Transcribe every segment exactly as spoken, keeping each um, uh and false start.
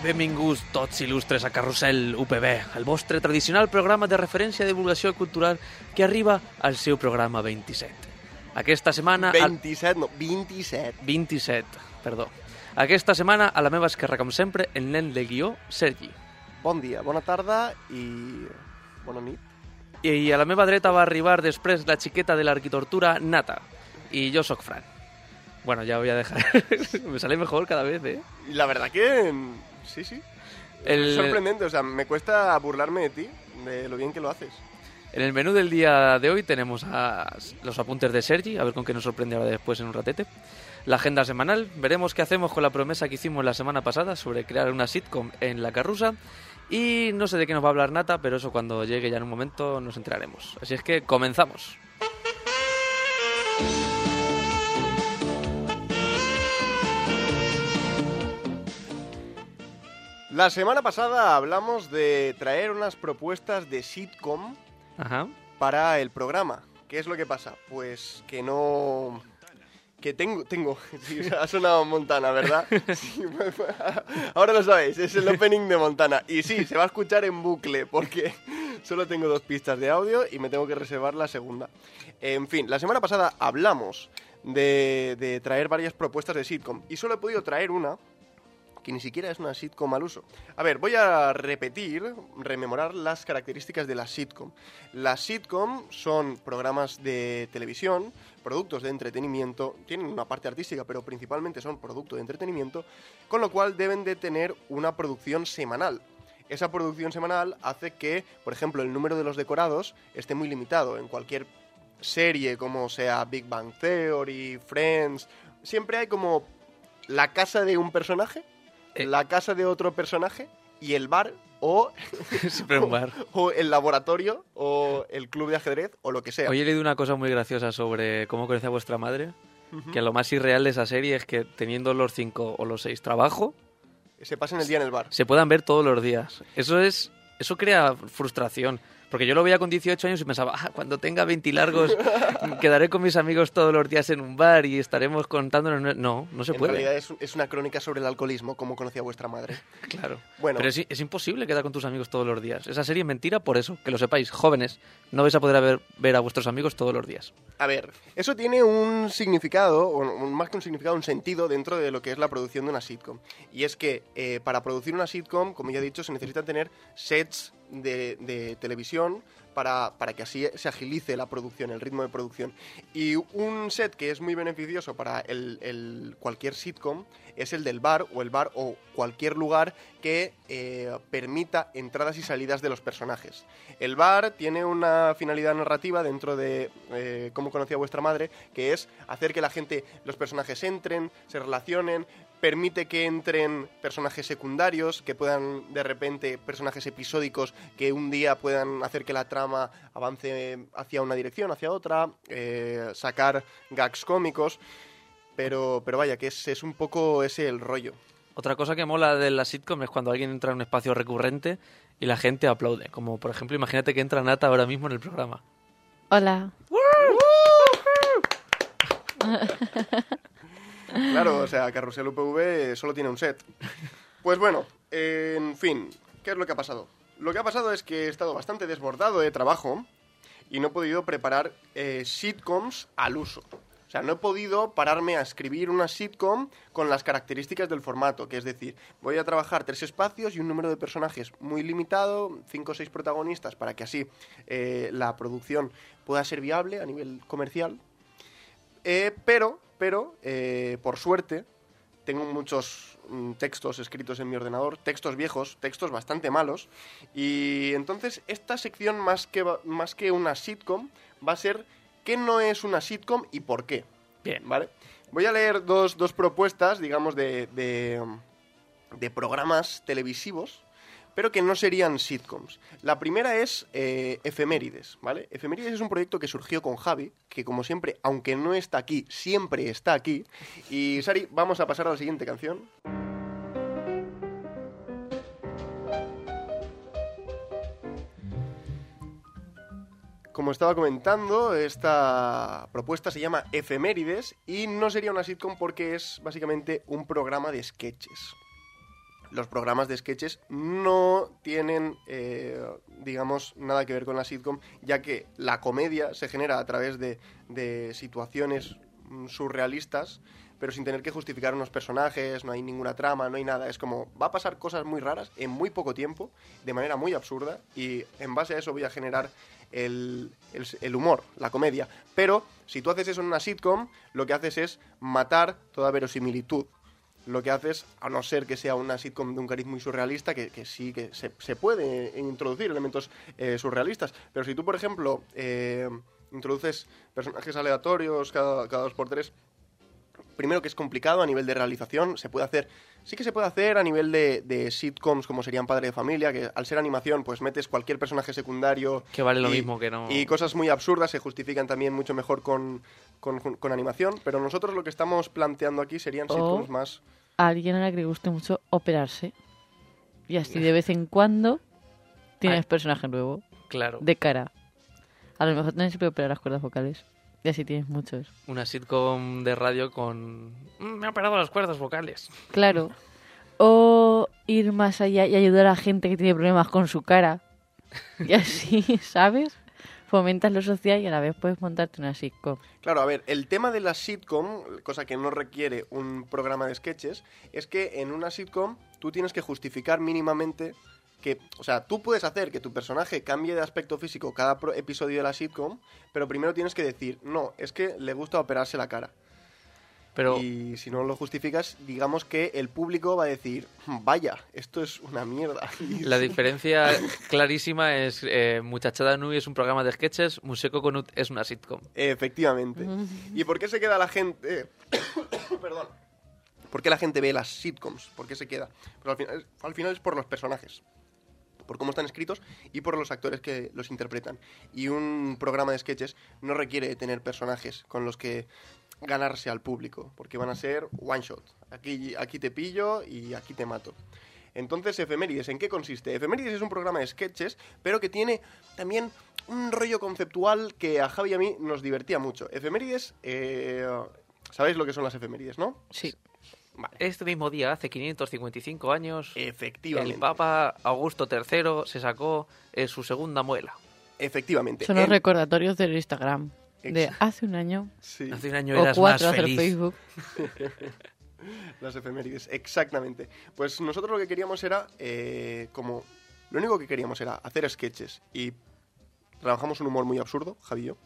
benvinguts tots il·lustres a Carrusel U P B, el vostre tradicional programa de referència de divulgació cultural que arriba al seu programa vint-i-set. Aquesta setmana... vint-i-set, no, vint-i-set. vint-i-set, perdó. Aquesta setmana, a la meva esquerra, com sempre, el nen de guió, Sergi. Bon dia, bona tarda i bona nit. I a la meva dreta va arribar després la xiqueta de l'arquitortura, Nata. I jo sóc Fran. Bueno, ya voy a dejar. Me sale mejor cada vez, ¿eh? La verdad que... sí, sí. El... Es sorprendente, o sea, me cuesta burlarme de ti, de lo bien que lo haces. En el menú del día de hoy tenemos a los apuntes de Sergi, a ver con qué nos sorprende ahora después en un ratete. La agenda semanal, veremos qué hacemos con la promesa que hicimos la semana pasada sobre crear una sitcom en La Carrusa. Y no sé de qué nos va a hablar Nata, pero eso cuando llegue ya en un momento nos enteraremos. Así es que comenzamos. La semana pasada hablamos de traer unas propuestas de sitcom Ajá. para el programa. ¿Qué es lo que pasa? Pues que no... Que tengo... tengo sí, ha sonado Montana, ¿verdad? Sí, ahora lo sabéis, es el opening de Montana. Y sí, se va a escuchar en bucle porque solo tengo dos pistas de audio y me tengo que reservar la segunda. En fin, la semana pasada hablamos de, de traer varias propuestas de sitcom y solo he podido traer una que ni siquiera es una sitcom al uso. A ver, voy a repetir, rememorar las características de la sitcom. Las sitcom son programas de televisión, productos de entretenimiento, tienen una parte artística, pero principalmente son productos de entretenimiento, con lo cual deben de tener una producción semanal. Esa producción semanal hace que, por ejemplo, el número de los decorados esté muy limitado. En cualquier serie, como sea Big Bang Theory, Friends, siempre hay como la casa de un personaje, la casa de otro personaje y el bar o, Siempre un bar. o, o el laboratorio o el club de ajedrez o lo que sea. Hoy he leído una cosa muy graciosa sobre cómo conoce a vuestra madre, uh-huh. que lo más irreal de esa serie es que teniendo los cinco o los seis trabajo, se pasen el día en el bar. Se puedan ver todos los días. Eso es, eso crea frustración. Porque yo lo veía con dieciocho años y pensaba, ah, cuando tenga veinte largos quedaré con mis amigos todos los días en un bar y estaremos contándonos... No, no se en puede. En realidad es, es una crónica sobre el alcoholismo, como conocía vuestra madre. Claro. Bueno. Pero es, es imposible quedar con tus amigos todos los días. Esa serie es mentira por eso, que lo sepáis. Jóvenes, no vais a poder ver, ver a vuestros amigos todos los días. A ver, eso tiene un significado, o más que un significado, un sentido dentro de lo que es la producción de una sitcom. Y es que eh, para producir una sitcom, como ya he dicho, se necesitan tener sets de, de televisión para, para que así se agilice la producción, el ritmo de producción. Y un set que es muy beneficioso para el, el cualquier sitcom es el del bar, o el bar o cualquier lugar que eh, permita entradas y salidas de los personajes. El bar tiene una finalidad narrativa dentro de eh, Cómo conocía vuestra madre, que es hacer que la gente, los personajes entren, se relacionen, permite que entren personajes secundarios, que puedan de repente, personajes episódicos, que un día puedan hacer que la trama avance hacia una dirección, hacia otra, eh, sacar gags cómicos, pero, pero vaya, que es, es un poco ese el rollo. Otra cosa que mola de la sitcom es cuando alguien entra en un espacio recurrente y la gente aplaude. Como, por ejemplo, imagínate que entra Nata ahora mismo en el programa. Hola. Claro, o sea, Carrusel U P V solo tiene un set. Pues bueno, eh, en fin, ¿qué es lo que ha pasado? Lo que ha pasado es que he estado bastante desbordado de trabajo y no he podido preparar eh, sitcoms al uso. O sea, no he podido pararme a escribir una sitcom con las características del formato, que es decir, voy a trabajar tres espacios y un número de personajes muy limitado, cinco o seis protagonistas, para que así eh, la producción pueda ser viable a nivel comercial. Eh, pero, pero eh, por suerte, tengo muchos mm, textos escritos en mi ordenador, textos viejos, textos bastante malos, y entonces esta sección, más que, más que una sitcom, va a ser qué no es una sitcom y por qué. Bien. ¿Vale? Voy a leer dos, dos propuestas, digamos, de, de, de programas televisivos, pero que no serían sitcoms. La primera es eh, Efemérides, ¿vale? Efemérides es un proyecto que surgió con Javi, que como siempre, aunque no está aquí, siempre está aquí. Y Sari, vamos a pasar a la siguiente canción. Como estaba comentando, esta propuesta se llama Efemérides y no sería una sitcom porque es básicamente un programa de sketches. los programas de sketches no tienen, eh, digamos, nada que ver con la sitcom, ya que la comedia se genera a través de, de situaciones surrealistas, pero sin tener que justificar unos personajes, no hay ninguna trama, no hay nada. Es como, va a pasar cosas muy raras en muy poco tiempo, de manera muy absurda, y en base a eso voy a generar el, el, el humor, la comedia. Pero si tú haces eso en una sitcom, lo que haces es matar toda verosimilitud. Lo que haces, a no ser que sea una sitcom de un cariz muy surrealista, que, que sí que se, se puede introducir elementos eh, surrealistas, pero si tú, por ejemplo, eh, introduces personajes aleatorios cada, cada dos por tres, primero que es complicado a nivel de realización, se puede hacer, sí que se puede hacer a nivel de, de sitcoms como serían Padre de Familia, que al ser animación pues metes cualquier personaje secundario. Que vale lo y, mismo que no... Y cosas muy absurdas se justifican también mucho mejor con, con, con animación, pero nosotros lo que estamos planteando aquí serían sitcoms o más... a alguien a la que le guste mucho operarse. Y así de vez en cuando tienes Ay. personaje nuevo, Claro. de cara. A lo mejor también se puede operar las cuerdas vocales. Y así tienes muchos. Una sitcom de radio con... "Mm, me ha operado las cuerdas vocales". Claro. O ir más allá y ayudar a gente que tiene problemas con su cara. Y así, ¿sabes? Fomentas lo social y a la vez puedes montarte una sitcom. Claro, a ver, el tema de la sitcom, cosa que no requiere un programa de sketches, es que en una sitcom tú tienes que justificar mínimamente que, o sea, tú puedes hacer que tu personaje cambie de aspecto físico cada pro- episodio de la sitcom, pero primero tienes que decir, no, es que le gusta operarse la cara. Pero Y si no lo justificas, digamos que el público va a decir, vaya, esto es una mierda. Y la sí. diferencia clarísima es eh, Muchachada Nui es un programa de sketches, Museko Konut es una sitcom. Efectivamente. ¿Y por qué se queda la gente...? Perdón. ¿Por qué la gente ve las sitcoms? ¿Por qué se queda? Pues al final, al final es por los personajes, por cómo están escritos y por los actores que los interpretan. Y un programa de sketches no requiere tener personajes con los que ganarse al público, porque van a ser one shot. Aquí, aquí te pillo y aquí te mato. Entonces, Efemérides, ¿en qué consiste? Efemérides es un programa de sketches, pero que tiene también un rollo conceptual que a Javi y a mí nos divertía mucho. Efemérides, eh, ¿sabéis lo que son las efemérides, no? Sí. Vale. Este mismo día, hace quinientos cincuenta y cinco años, Efectivamente. el Papa Augusto tercero se sacó eh, su segunda muela. Efectivamente. Son los En- recordatorios del Instagram. De Ex- hace un año Sí, Hace un año o eras cuatro más hace el feliz. Facebook. las efemérides, exactamente. Pues nosotros lo que queríamos era, eh, como... Lo único que queríamos era hacer sketches y trabajamos un humor muy absurdo, Javi y yo.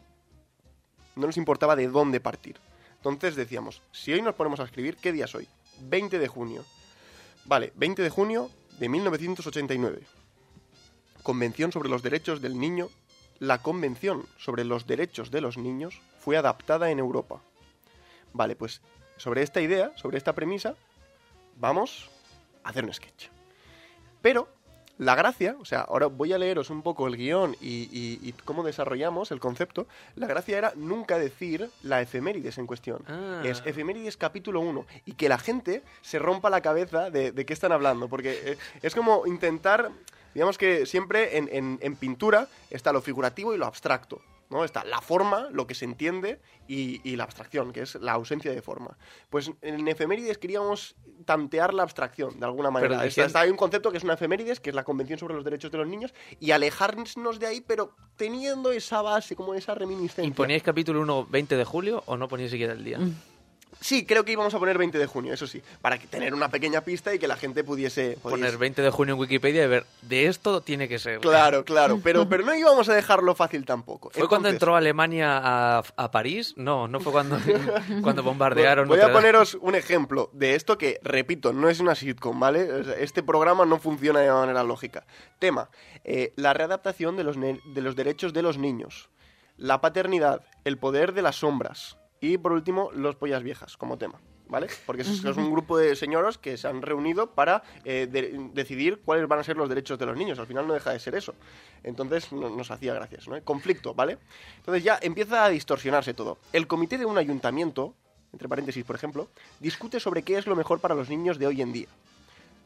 No nos importaba de dónde partir. Entonces decíamos, si hoy nos ponemos a escribir, ¿qué día es hoy? veinte de junio. Vale, veinte de junio de mil novecientos ochenta y nueve. Convención sobre los derechos del niño. La Convención sobre los derechos de los niños fue adaptada en Europa. Vale, pues sobre esta idea, sobre esta premisa, vamos a hacer un sketch. Pero la gracia, o sea, ahora voy a leeros un poco el guión y, y, y cómo desarrollamos el concepto. La gracia era nunca decir la efemérides en cuestión. Ah. Es efemérides capítulo uno. Y que la gente se rompa la cabeza de, de qué están hablando. Porque eh, es como intentar, digamos que siempre en, en, en pintura está lo figurativo y lo abstracto, ¿no? Está la forma, lo que se entiende, y, y la abstracción, que es la ausencia de forma. Pues en efemérides queríamos tantear la abstracción, de alguna manera. Pero Está, decían- está- hay un concepto que es una efemérides, que es la Convención sobre los Derechos de los Niños, y alejarnos de ahí, pero teniendo esa base, como esa reminiscencia. ¿Y poníais capítulo uno veinte de julio o no poníais siquiera el día? Mm. Sí, creo que íbamos a poner veinte de junio, eso sí, para que- tener una pequeña pista y que la gente pudiese... Poner pudiese- veinte de junio en Wikipedia y ver, de esto tiene que ser. Claro, claro, pero, pero no íbamos a dejarlo fácil tampoco. ¿Fue cuando Entonces, entró Alemania a, a París? No, no fue cuando, cuando bombardearon. Voy Notre a Dame. poneros un ejemplo de esto que, repito, no es una sitcom, ¿vale? O sea, este programa no funciona de manera lógica. Tema, eh, la readaptación de los, ne- de los derechos de los niños. La paternidad, el poder de las sombras. Y, por último, los pollas viejas, como tema, ¿vale? Porque es, es un grupo de señoros que se han reunido para eh, de- decidir cuáles van a ser los derechos de los niños. Al final no deja de ser eso. Entonces no- nos hacía gracias, ¿no? Conflicto, ¿vale? Entonces ya empieza a distorsionarse todo. El comité de un ayuntamiento, entre paréntesis, por ejemplo, discute sobre qué es lo mejor para los niños de hoy en día.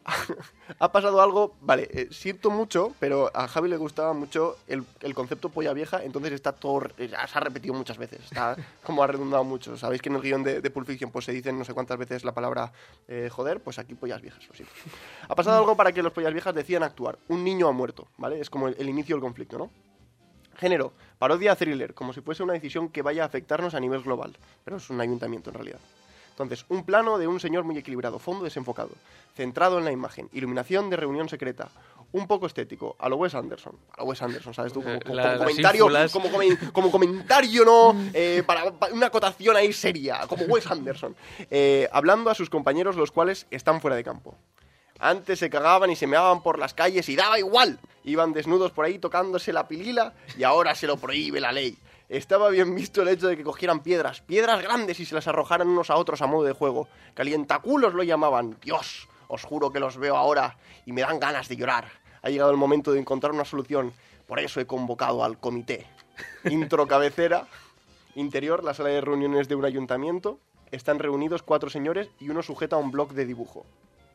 ha pasado algo, vale, eh, siento mucho, pero a Javi le gustaba mucho el, el concepto polla vieja, entonces está todo, ya se ha repetido muchas veces, está como ha redundado mucho. Sabéis que en el guión de, de Pulp Fiction pues se dicen no sé cuántas veces la palabra eh, joder, pues aquí pollas viejas, lo siento. Ha pasado algo para que los pollas viejas decidan actuar. Un niño ha muerto, ¿vale? Es como el, el inicio del conflicto, ¿no? Género, parodia thriller, como si fuese una decisión que vaya a afectarnos a nivel global, pero es un ayuntamiento en realidad. Entonces, un plano de un señor muy equilibrado, fondo desenfocado, centrado en la imagen, iluminación de reunión secreta, un poco estético, a lo Wes Anderson, a lo Wes Anderson, ¿sabes tú? Como, como, La- como las comentario, ínfulas. como, comen- como comentario, ¿no? Eh, para, para una acotación ahí seria, como Wes Anderson. Eh, hablando a sus compañeros, los cuales están fuera de campo. Antes se cagaban y se meaban por las calles y daba igual. Iban desnudos por ahí tocándose la pilila y ahora se lo prohíbe la ley. Estaba bien visto el hecho de que cogieran piedras, piedras grandes y se las arrojaran unos a otros a modo de juego. Calientaculos lo llamaban. Dios, os juro que los veo ahora y me dan ganas de llorar. Ha llegado el momento de encontrar una solución. Por eso he convocado al comité. Intro cabecera. Interior, la sala de reuniones de un ayuntamiento. Están reunidos cuatro señores y uno sujeta un bloc de dibujo.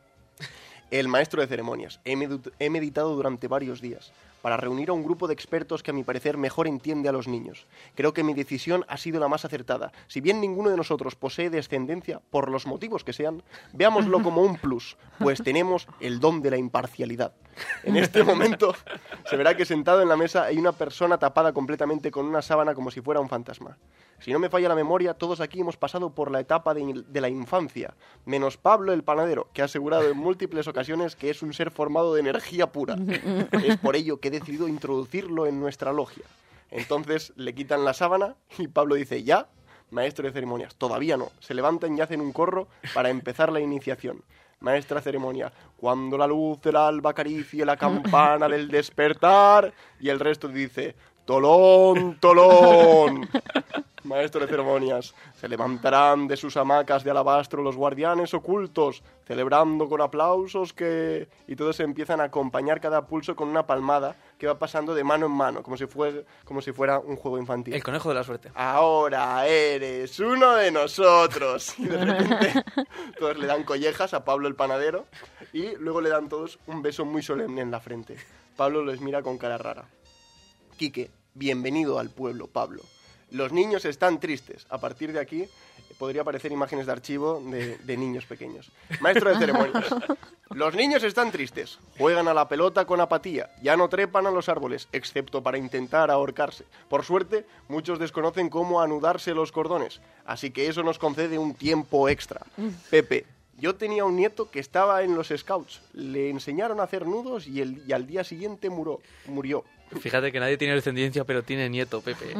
El maestro de ceremonias. He, medu- he meditado durante varios días para reunir a un grupo de expertos que a mi parecer mejor entiende a los niños. Creo que mi decisión ha sido la más acertada. Si bien ninguno de nosotros posee descendencia, por los motivos que sean, veámoslo como un plus, pues tenemos el don de la imparcialidad. En este momento se verá que sentado en la mesa hay una persona tapada completamente con una sábana como si fuera un fantasma. Si no me falla la memoria, todos aquí hemos pasado por la etapa de, de la infancia, menos Pablo el panadero, que ha asegurado en múltiples ocasiones que es un ser formado de energía pura. Es por ello que he decidido introducirlo en nuestra logia. Entonces le quitan la sábana y Pablo dice, ¿ya? Maestro de ceremonias, todavía no. Se levantan y hacen un corro para empezar la iniciación. Maestra ceremonia, cuando la luz del alba acaricie la campana del despertar. Y el resto dice, tolón, tolón. Maestro de ceremonias, se levantarán de sus hamacas de alabastro los guardianes ocultos, celebrando con aplausos que... Y todos se empiezan a acompañar cada pulso con una palmada que va pasando de mano en mano, como si fuera, como si fuera un juego infantil. El conejo de la suerte. Ahora eres uno de nosotros. Y de repente todos le dan collejas a Pablo el panadero y luego le dan todos un beso muy solemne en la frente. Pablo les mira con cara rara. Quique, bienvenido al pueblo, Pablo. Los niños están tristes. A partir de aquí podría aparecer imágenes de archivo de, de niños pequeños. Maestro de ceremonias. Los niños están tristes. Juegan a la pelota con apatía. Ya no trepan a los árboles, excepto para intentar ahorcarse. Por suerte, muchos desconocen cómo anudarse los cordones. Así que eso nos concede un tiempo extra. Pepe, yo tenía un nieto que estaba en los scouts. Le enseñaron a hacer nudos y, el, y al día siguiente murió. murió. Fíjate que nadie tiene descendencia, pero tiene nieto, Pepe.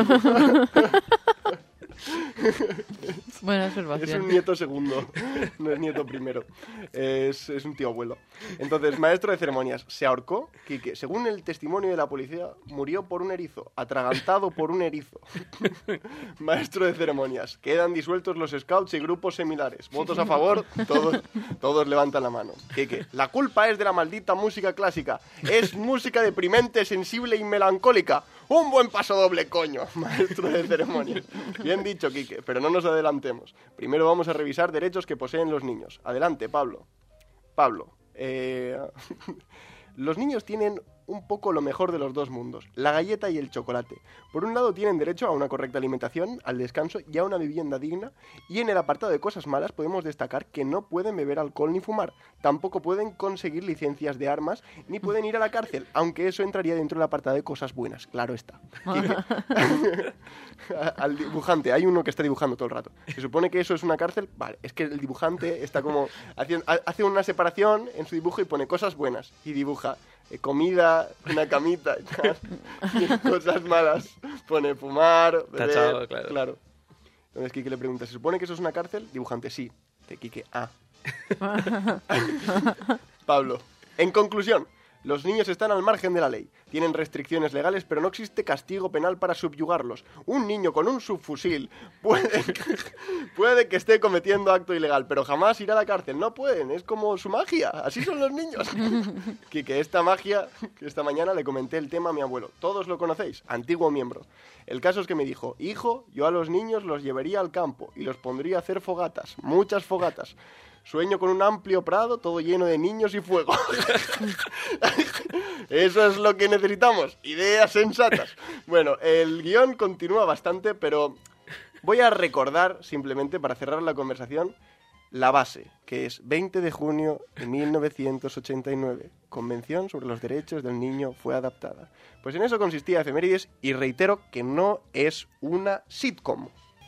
Buena Es observación. un nieto segundo, no es nieto primero. Es, es un tío abuelo. Entonces, maestro de ceremonias, se ahorcó. Quique, según el testimonio de la policía, murió por un erizo, atragantado por un erizo. Maestro de ceremonias, quedan disueltos los scouts y grupos similares. ¿Votos a favor? Todos, todos levantan la mano. Quique, la culpa es de la maldita música clásica. Es música deprimente, sensible y melancólica. Un buen paso doble, coño. Maestro de ceremonias. Bien dicho, Quique, pero no nos adelantemos. Primero vamos a revisar derechos que poseen los niños. Adelante, Pablo. Pablo, eh... los niños tienen un poco lo mejor de los dos mundos, la galleta y el chocolate. Por un lado tienen derecho a una correcta alimentación, al descanso y a una vivienda digna, y en el apartado de cosas malas podemos destacar que no pueden beber alcohol ni fumar, tampoco pueden conseguir licencias de armas, ni pueden ir a la cárcel, aunque eso entraría dentro del apartado de cosas buenas, claro está. Al dibujante, hay uno que está dibujando todo el rato. Se supone que eso es una cárcel, vale, es que el dibujante está como, haciendo, hace una separación en su dibujo y pone cosas buenas, y dibuja eh, comida, una camita y tal, y cosas malas pone fumar, beber, Tachado, claro. claro. Entonces Quique le pregunta, ¿se supone que eso es una cárcel? Dibujante, sí. De Quique, ah. Pablo, en conclusión, los niños están al margen de la ley. Tienen restricciones legales, pero no existe castigo penal para subyugarlos. Un niño con un subfusil puede, puede que esté cometiendo acto ilegal, pero jamás irá a la cárcel. No pueden, es como su magia. Así son los niños. Que, que esta magia, que esta mañana le comenté el tema a mi abuelo. Todos lo conocéis, antiguo miembro. El caso es que me dijo, hijo, yo a los niños los llevaría al campo y los pondría a hacer fogatas, muchas fogatas. Sueño con un amplio prado, todo lleno de niños y fuego. Eso es lo que necesitamos, ideas sensatas. Bueno, el guión continúa bastante, pero voy a recordar, simplemente para cerrar la conversación, la base, que es veinte de junio de mil novecientos ochenta y nueve. Convención sobre los derechos del niño fue adaptada. Pues en eso consistía Efemérides, y reitero que no es una sitcom.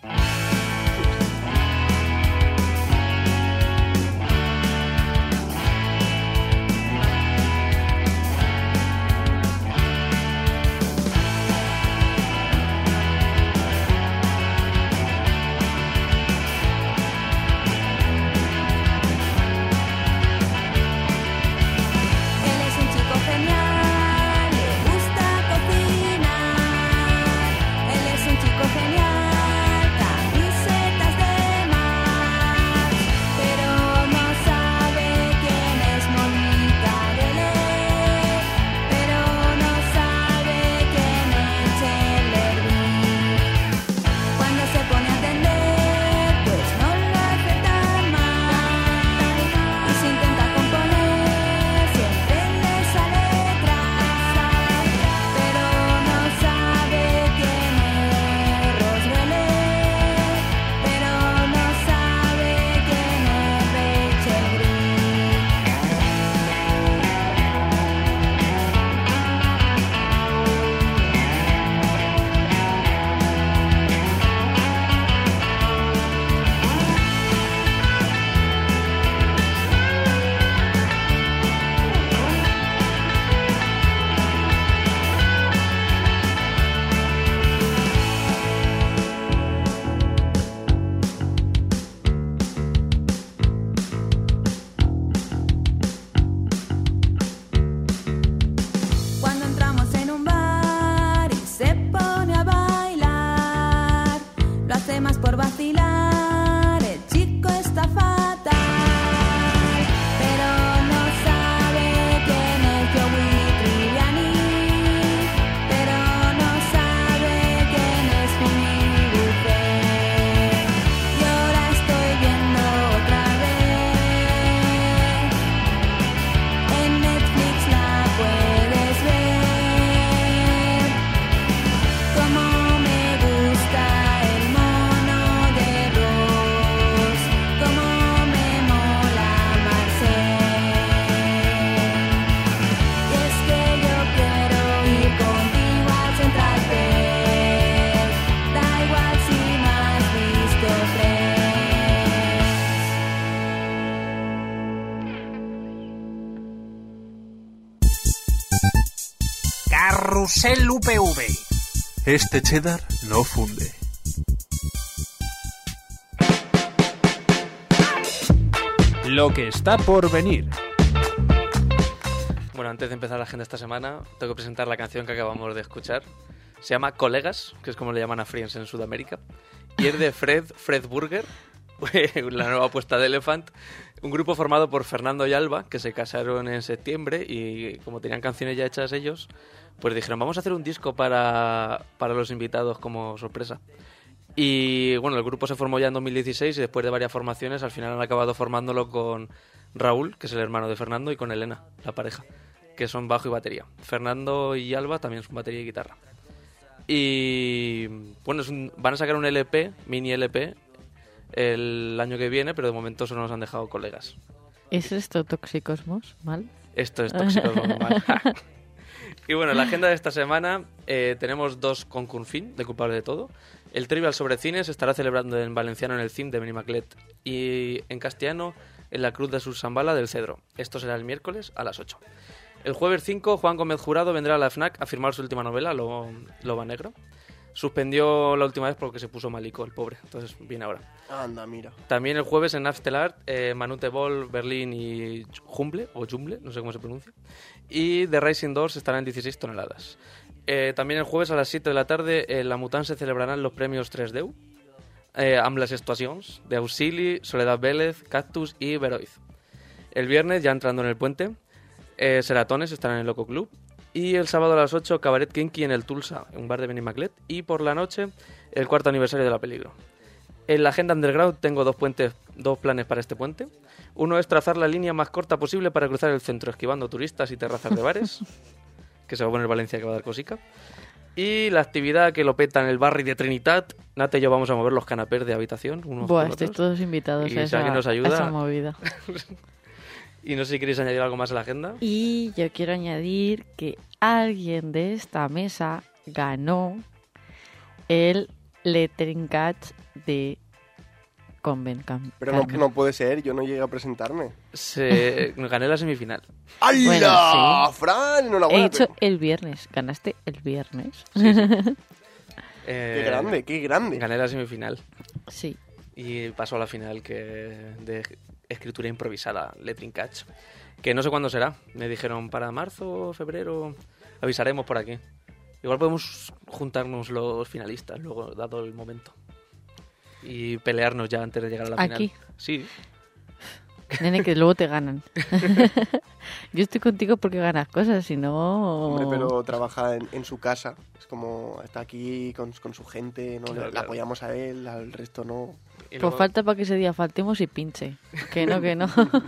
Carrusel U P V. Este cheddar no funde. Lo que está por venir. Bueno, antes de empezar la agenda esta semana, tengo que presentar la canción que acabamos de escuchar. Se llama Colegas, que es como le llaman a Friends en Sudamérica. Y es de Fred, Fred Burger, la nueva apuesta de Elephant. Un grupo formado por Fernando y Alba, que se casaron en septiembre y como tenían canciones ya hechas ellos, pues dijeron, vamos a hacer un disco para, para los invitados como sorpresa. Y bueno, el grupo se formó ya en dos mil dieciséis y después de varias formaciones al final han acabado formándolo con Raúl, que es el hermano de Fernando, y con Elena, la pareja, que son bajo y batería. Fernando y Alba también son batería y guitarra. Y bueno, es un, van a sacar un L P, mini L P, el año que viene, pero de momento solo nos han dejado Colegas. ¿Es esto Toxicosmos? ¿Mal? Esto es Toxicosmos mal. Y bueno, en la agenda de esta semana eh, tenemos dos concurfin de Culpable de Todo. El Trivial sobre cine se estará celebrando en valenciano en el C I M de Benimaclet y en castellano en la Cruz de Sursambala del Cedro. Esto será el miércoles a las ocho. El jueves cinco, Juan Gómez Jurado vendrá a la FNAC a firmar su última novela, Loba, Loba Negro. Suspendió la última vez porque se puso malico el pobre, entonces viene ahora. Anda, mira. También el jueves en Aftelart, eh, Manute Ball, Berlín y Jumble, o Jumble, no sé cómo se pronuncia. Y The Rising Doors estarán en dieciséis toneladas. Eh, también el jueves a las siete de la tarde en La Mutant se celebrarán los premios tres D E U, eh, amb les actuacions de Auxili, Soledad Vélez, Cactus y Veroiz. El viernes, ya entrando en el puente, eh, Seratones estarán en el Loco Club. Y el sábado a las ocho, Cabaret Kinky en el Tulsa, un bar de Benimaclet. Y por la noche, el cuarto aniversario de La Peligro. En la agenda underground tengo dos puentes, dos planes para este puente. Uno es trazar la línea más corta posible para cruzar el centro, esquivando turistas y terrazas de bares, que se va a poner Valencia, que va a dar cosica. Y la actividad que lo peta en el barri de Trinitat, Nata y yo vamos a mover los canapés de habitación unos Buah, con estáis otros. todos invitados Y a si esa, alguien nos ayuda- a esa movida. Y no sé si queréis añadir algo más a la agenda. Y yo quiero añadir que alguien de esta mesa ganó el Lettering Catch de Convent Camp. Pero no, no puede ser, yo no llegué a presentarme. Se... Gané la semifinal. ¡Hala! Bueno, sí. ¡Fran! He Enhorabuena. hecho el viernes. ¿Ganaste el viernes? Eh, Qué grande, qué grande. Gané la semifinal. Sí. Y pasó a la final que de escritura improvisada, Lettering Catch. Que no sé cuándo será. Me dijeron para marzo, febrero. Avisaremos por aquí. Igual podemos juntarnos los finalistas luego, dado el momento. Y pelearnos ya antes de llegar a la final. ¿Aquí? Sí. Nene, que luego te ganan. Yo estoy contigo porque ganas cosas, si no... Hombre, pero trabaja en, en su casa. Es como está aquí con, con su gente, ¿no? Claro, le, le claro. apoyamos a él, al resto no. Y Pues luego- falta para que ese día faltemos y pinche. Que no, que no.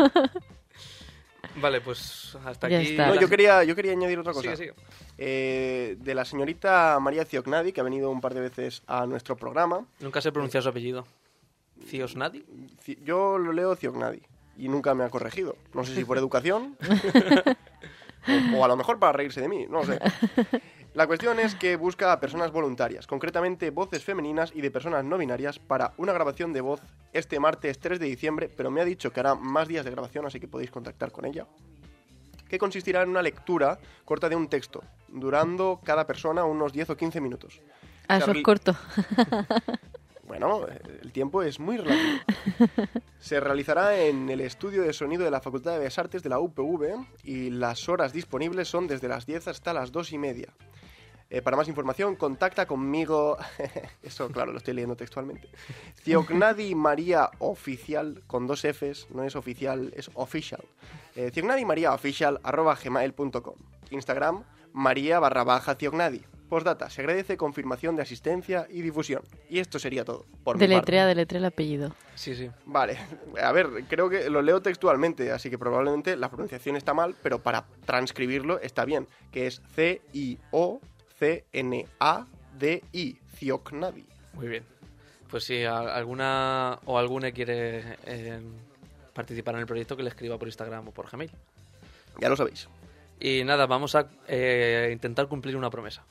Vale, pues hasta Ya aquí. está. No, la- yo quería, yo quería añadir otra cosa. Sigue, sigue. Eh, de la señorita María Ciognadi, que ha venido un par de veces a nuestro programa. Nunca sé pronunciar su apellido. ¿Ciosnadi? Ci- Yo lo leo Ciognadi y nunca me ha corregido. No sé si por educación o, o a lo mejor para reírse de mí, no lo sé. La cuestión es que busca a personas voluntarias, concretamente voces femeninas y de personas no binarias, para una grabación de voz este martes tres de diciembre, pero me ha dicho que hará más días de grabación, así que podéis contactar con ella. Que consistirá en una lectura corta de un texto, durando cada persona unos diez o quince minutos. Ah, eso es corto. Bueno, el tiempo es muy relativo. Se realizará en el estudio de sonido de la Facultad de Bellas Artes de la U P V y las horas disponibles son desde las diez hasta las dos y media. Eh, para más información, contacta conmigo. Eso, claro, lo estoy leyendo textualmente. Ciognadi María Oficial, con dos Fs, no es oficial, es official. Eh, Ciognadi María Oficial, arroba gmail punto com. Instagram, María barra baja Ciognadi. Postdata, se agradece confirmación de asistencia y difusión. Y esto sería todo. Por mi parte. Deletrea, deletrea el apellido. Sí, sí. Vale, a ver, creo que lo leo textualmente, así que probablemente la pronunciación está mal, pero para transcribirlo está bien, que es C I O C N A D I, Ciognadi. Muy bien. Pues si a- alguna o alguna quiere eh, participar en el proyecto, que le escriba por Instagram o por Gmail. Ya lo sabéis. Y nada, vamos a eh, intentar cumplir una promesa.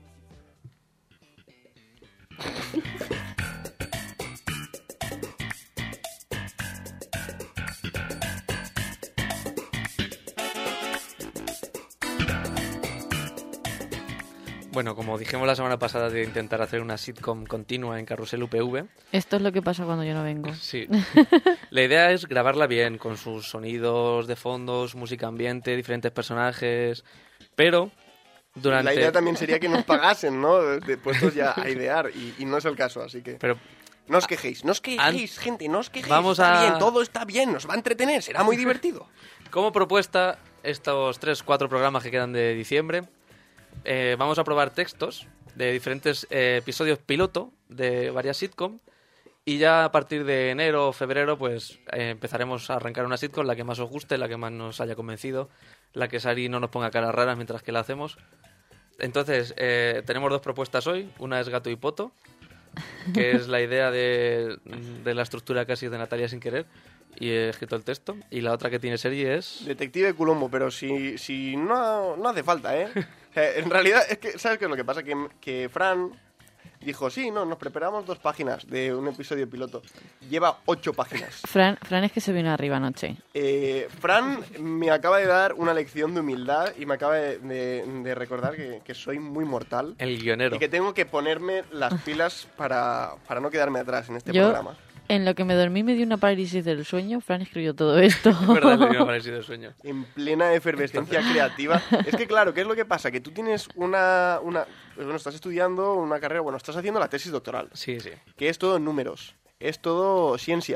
Bueno, como dijimos la semana pasada de intentar hacer una sitcom continua en Carrusel U P V, Esto es lo que pasa cuando yo no vengo. sí. La idea es grabarla bien, con sus sonidos de fondos, música ambiente, diferentes personajes, pero durante... La idea también sería que nos pagasen, ¿no? De puestos ya a idear, y, y no es el caso, así que... Pero No os quejéis, no os quejéis, gente, no os quejéis. Vamos está a- bien, todo está bien, nos va a entretener, será muy divertido. como propuesta, estos tres, cuatro programas que quedan de diciembre, eh, vamos a probar textos de diferentes eh, episodios piloto de varias sitcom, y ya a partir de enero o febrero pues eh, empezaremos a arrancar una sitcom, la que más os guste, la que más nos haya convencido, la que Sari no nos ponga caras raras mientras que la hacemos. Entonces, eh, tenemos dos propuestas hoy. Una es Gato y Poto, que es la idea de, de la estructura casi de Natalia sin querer, y he escrito el texto. Y la otra que tiene Sergi es... Detective Colombo, pero si, si no, no hace falta, ¿eh? O sea, en realidad, es que, ¿sabes qué es lo que pasa? Que, que Fran dijo, sí, no, nos preparamos dos páginas de un episodio piloto. Lleva ocho páginas. Fran, Fran es que se vino arriba anoche. Eh, Fran me acaba de dar una lección de humildad y me acaba de, de- de recordar que, que soy muy mortal El guionero. y que tengo que ponerme las pilas para, para no quedarme atrás en este Yo, programa. en lo que me dormí, me dio una parálisis del sueño. Fran escribió todo esto. Es verdad, le dio una parálisis de sueño. En plena efervescencia creativa. Es que claro, ¿qué es lo que pasa? Que tú tienes una, una... Bueno, estás estudiando una carrera, bueno, estás haciendo la tesis doctoral, Sí, sí. que es todo números, es todo ciencia.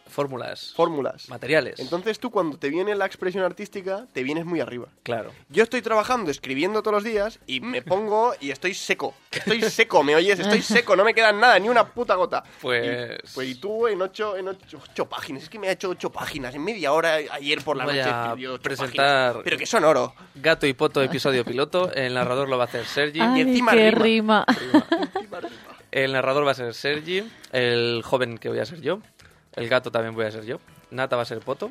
Fórmulas. fórmulas. Materiales. Entonces tú cuando te viene la expresión artística, te vienes muy arriba. Claro. Yo estoy trabajando, escribiendo todos los días y me pongo y estoy seco. Estoy seco, ¿me oyes? Estoy seco, no me queda nada, ni una puta gota. Pues... Y, pues y tú en ocho, en ocho, ocho páginas, es que me ha hecho ocho páginas, en media hora ayer por la Voy noche a escribió ocho presentar- páginas. Pero que son oro. Gato y Poto, episodio piloto. El narrador lo va a hacer Sergi. Ay, encima qué rima. rima. El narrador va a ser Sergi. El joven que voy a ser yo. El gato también voy a ser yo. Nata va a ser Poto.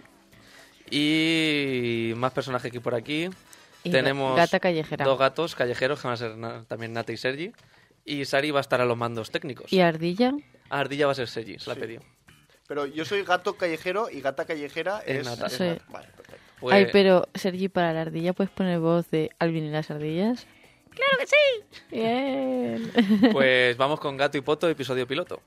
Y más personajes que por aquí. Y Tenemos gata callejera. dos gatos callejeros que van a ser na- también Nata y Sergi. Y Sari va a estar a los mandos técnicos. ¿Y ardilla? Ah, Ardilla va a ser Sergi, se la Sí. pedido. Pero yo soy gato callejero y gata callejera Es es... Nata. es Sí. Nata. Vale, perfecto. Pues- Ay, pero Sergi, para la ardilla puedes poner voz de Alvin y las ardillas. ¡Claro que sí! Bien. Pues vamos con Gato y Poto, episodio piloto.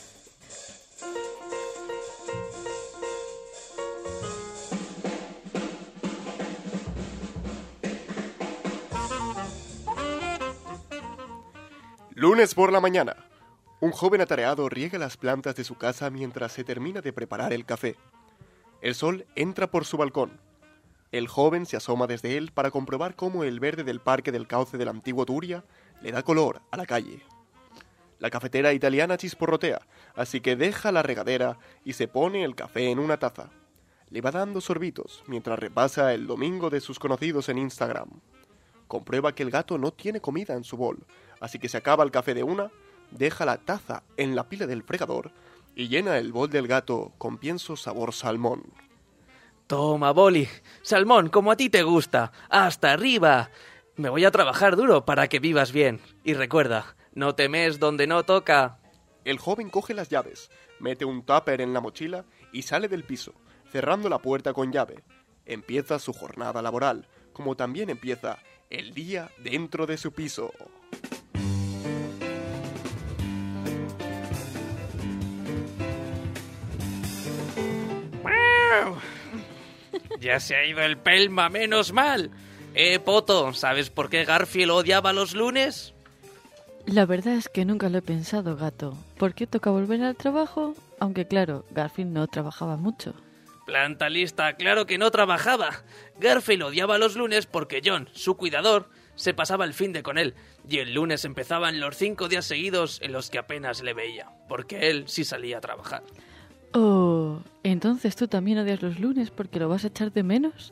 Lunes por la mañana. Un joven atareado riega las plantas de su casa mientras se termina de preparar el café. El sol entra por su balcón. El joven se asoma desde él para comprobar cómo el verde del parque del cauce del antiguo Turia le da color a la calle. La cafetera italiana chisporrotea, así que deja la regadera y se pone el café en una taza. Le va dando sorbitos mientras repasa el domingo de sus conocidos en Instagram. Comprueba que el gato no tiene comida en su bol, así que se acaba el café de una, deja la taza en la pila del fregador y llena el bol del gato con pienso sabor salmón. Toma, Boli. Salmón, como a ti te gusta. ¡Hasta arriba! Me voy a trabajar duro para que vivas bien. Y recuerda, no temes donde no toca. El joven coge las llaves, mete un tupper en la mochila y sale del piso, cerrando la puerta con llave. Empieza su jornada laboral, como también empieza el día dentro de su piso. Ya se ha ido el pelma, menos mal. Eh, Poto, ¿sabes por qué Garfield odiaba los lunes? La verdad es que nunca lo he pensado, gato. ¿Por qué toca volver al trabajo? Aunque claro, Garfield no trabajaba mucho. Planta lista, claro que no trabajaba. Garfield odiaba los lunes porque John, su cuidador, se pasaba el finde con él. Y el lunes empezaban los cinco días seguidos en los que apenas le veía, porque él sí salía a trabajar. Oh, entonces tú también odias los lunes porque lo vas a echar de menos.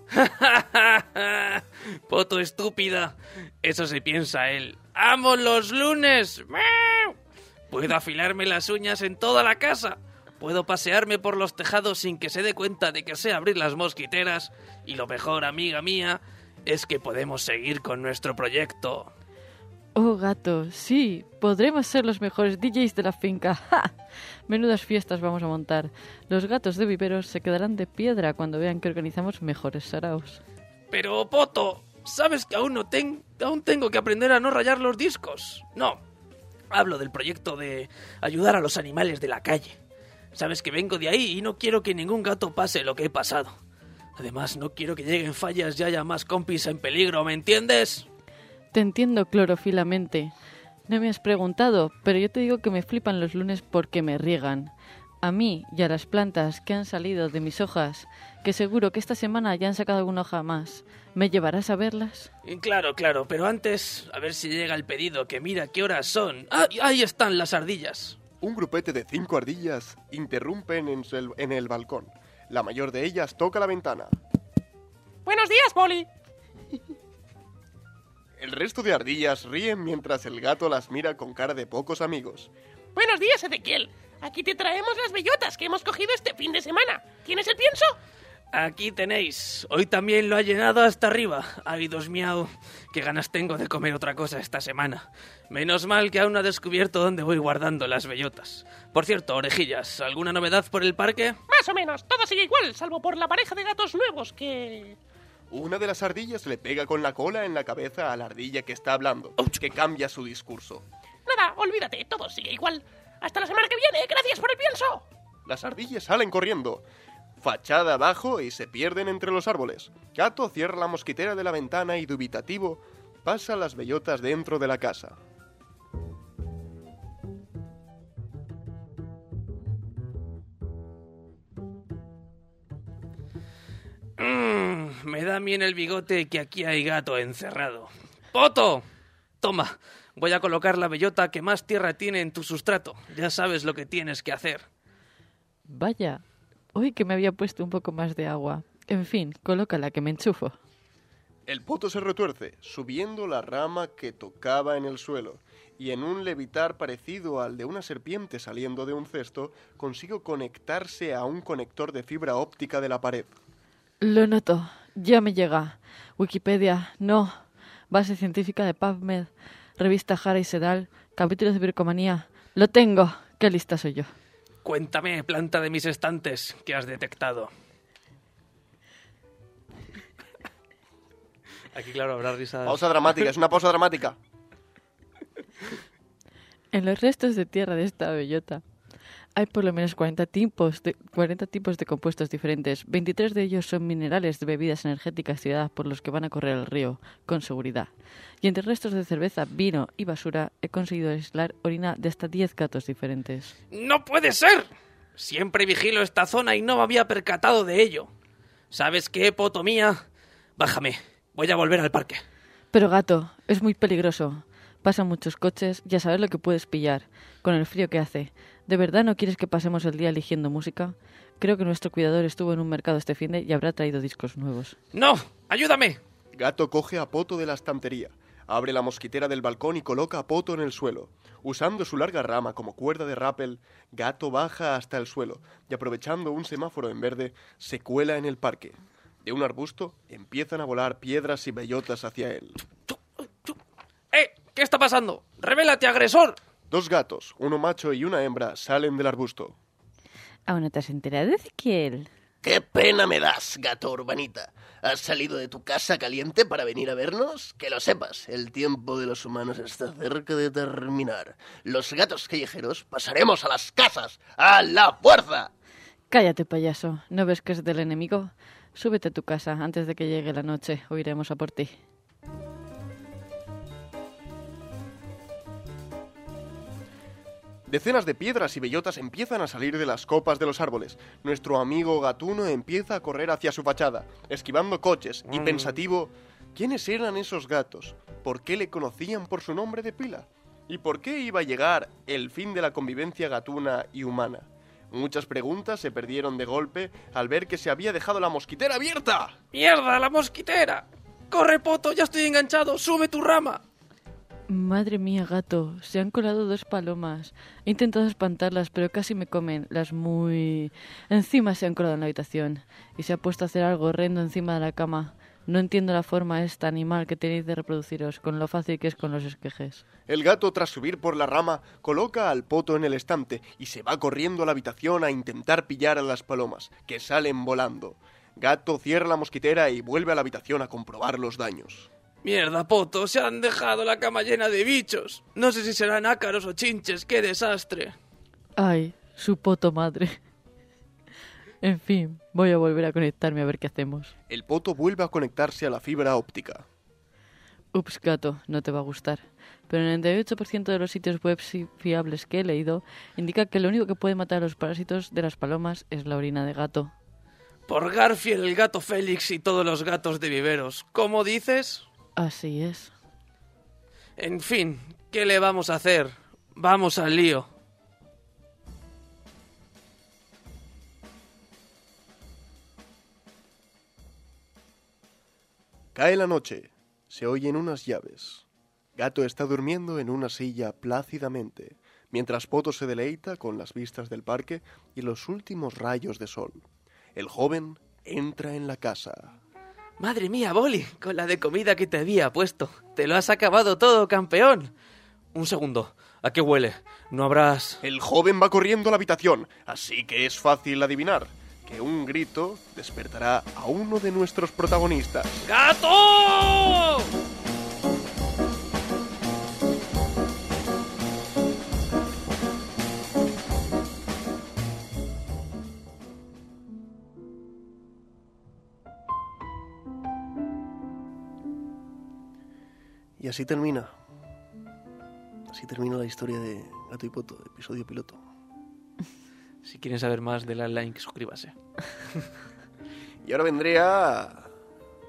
Poto estúpida. Eso se piensa él. ¡Amo los lunes! ¡Miau! Puedo afilarme las uñas en toda la casa. Puedo pasearme por los tejados sin que se dé cuenta de que sé abrir las mosquiteras. Y lo mejor, amiga mía, es que podemos seguir con nuestro proyecto. Oh, gato, sí, podremos ser los mejores D Js de la finca. ¡Ja! Menudas fiestas vamos a montar. Los gatos de viveros se quedarán de piedra cuando vean que organizamos mejores saraos. Pero, Poto, ¿sabes que aún no ten- aún tengo que aprender a no rayar los discos? No, hablo del proyecto de ayudar a los animales de la calle. Sabes que vengo de ahí y no quiero que ningún gato pase lo que he pasado. Además, no quiero que lleguen fallas y haya más compis en peligro, ¿me entiendes? Te entiendo clorofilamente. No me has preguntado, pero yo te digo que me flipan los lunes porque me riegan. A mí y a las plantas que han salido de mis hojas, que seguro que esta semana ya han sacado alguna hoja más. ¿Me llevarás a verlas? Y claro, claro, pero antes, a ver si llega el pedido, que mira qué horas son. ¡Ah, ahí están las ardillas! Un grupete de cinco ardillas interrumpen en, su- en el balcón. La mayor de ellas toca la ventana. Buenos días, Boli. El resto de ardillas ríen mientras el gato las mira con cara de pocos amigos. Buenos días, Ezequiel. Aquí te traemos las bellotas que hemos cogido este fin de semana. ¿Tienes el pienso? Aquí tenéis. Hoy también lo ha llenado hasta arriba. Ay, Dios mío, qué ganas tengo de comer otra cosa esta semana. Menos mal que aún no he descubierto dónde voy guardando las bellotas. Por cierto, orejillas, ¿alguna novedad por el parque? Más o menos. Todo sigue igual, salvo por la pareja de gatos nuevos que... Una de las ardillas le pega con la cola en la cabeza a la ardilla que está hablando, que cambia su discurso. Nada, olvídate, todo sigue igual. Hasta la semana que viene, gracias por el pienso. Las ardillas salen corriendo, fachada abajo, y se pierden entre los árboles. Gato cierra la mosquitera de la ventana y, dubitativo, pasa las bellotas dentro de la casa. me da a mí en el bigote que aquí hay gato encerrado. ¡Poto! Toma, voy a colocar la bellota que más tierra tiene en tu sustrato. Ya sabes lo que tienes que hacer. Vaya, hoy que me había puesto un poco más de agua. En fin, colócala que me enchufo. El poto se retuerce, subiendo la rama que tocaba en el suelo, y en un levitar parecido al de una serpiente saliendo de un cesto, consigo conectarse a un conector de fibra óptica de la pared. Lo noto, ya me llega. Wikipedia, no. Base científica de PubMed, revista Jara y Sedal, capítulos de bricomanía. Lo tengo. Qué lista soy yo. Cuéntame, planta de mis estantes, ¿qué has detectado? Aquí, claro, habrá risas. Pausa dramática, es una pausa dramática. En los restos de tierra de esta bellota hay por lo menos cuarenta tipos de, cuarenta tipos de compuestos diferentes. veintitrés de ellos son minerales de bebidas energéticas tiradas por los que van a correr el río, con seguridad. Y entre restos de cerveza, vino y basura he conseguido aislar orina de hasta diez gatos diferentes. ¡No puede ser! Siempre vigilo esta zona y no me había percatado de ello. ¿Sabes qué, poto mía? Bájame, voy a volver al parque. Pero gato, es muy peligroso. Pasan muchos coches, ya sabes lo que puedes pillar, con el frío que hace. ¿De verdad no quieres que pasemos el día eligiendo música? Creo que nuestro cuidador estuvo en un mercado este finde y habrá traído discos nuevos. ¡No! ¡Ayúdame! Gato coge a Poto de la estantería, abre la mosquitera del balcón y coloca a Poto en el suelo. Usando su larga rama como cuerda de rappel, Gato baja hasta el suelo y, aprovechando un semáforo en verde, se cuela en el parque. De un arbusto empiezan a volar piedras y bellotas hacia él. ¡Eh! ¿Qué está pasando? ¡Revélate, agresor! Dos gatos, uno macho y una hembra, salen del arbusto. ¿Aún no te has enterado de Ezequiel? ¡Qué pena me das, gato urbanita! ¿Has salido de tu casa caliente para venir a vernos? Que lo sepas, el tiempo de los humanos está cerca de terminar. Los gatos callejeros pasaremos a las casas, ¡a la fuerza! Cállate, payaso. ¿No ves que es del enemigo? Súbete a tu casa antes de que llegue la noche o iremos a por ti. Decenas de piedras y bellotas empiezan a salir de las copas de los árboles. Nuestro amigo gatuno empieza a correr hacia su fachada, esquivando coches y pensativo. ¿Quiénes eran esos gatos? ¿Por qué le conocían por su nombre de pila? ¿Y por qué iba a llegar el fin de la convivencia gatuna y humana? Muchas preguntas se perdieron de golpe al ver que se había dejado la mosquitera abierta. ¡Mierda, la mosquitera! ¡Corre, poto! ¡Ya estoy enganchado! ¡Sube tu rama! Madre mía, gato, se han colado dos palomas. He intentado espantarlas, pero casi me comen. Las muy... Encima se han colado en la habitación y se ha puesto a hacer algo horrendo encima de la cama. No entiendo la forma esta animal que tenéis de reproduciros, con lo fácil que es con los esquejes. El gato, tras subir por la rama, coloca al poto en el estante y se va corriendo a la habitación a intentar pillar a las palomas, que salen volando. Gato cierra la mosquitera y vuelve a la habitación a comprobar los daños. ¡Mierda, poto! ¡Se han dejado la cama llena de bichos! No sé si serán ácaros o chinches. ¡Qué desastre! Ay, su poto madre. En fin, voy a volver a conectarme a ver qué hacemos. El poto vuelve a conectarse a la fibra óptica. Ups, gato, no te va a gustar. Pero el noventa y ocho por ciento de los sitios web fiables que he leído indica que lo único que puede matar a los parásitos de las palomas es la orina de gato. Por Garfield, el gato Félix y todos los gatos de viveros. ¿Cómo dices? Así es. En fin, ¿qué le vamos a hacer? Vamos al lío. Cae la noche. Se oyen unas llaves. Gato está durmiendo en una silla plácidamente, mientras Poto se deleita con las vistas del parque y los últimos rayos de sol. El joven entra en la casa. Madre mía, Boli, con la de comida que te había puesto. Te lo has acabado todo, campeón. Un segundo, ¿a qué huele? No habrás... El joven va corriendo a la habitación, así que es fácil adivinar que un grito despertará a uno de nuestros protagonistas. ¡Gato! Y así termina. Así termina la historia de Gato y Poto, episodio piloto. Si quieren saber más de la line, suscríbase. Y ahora vendría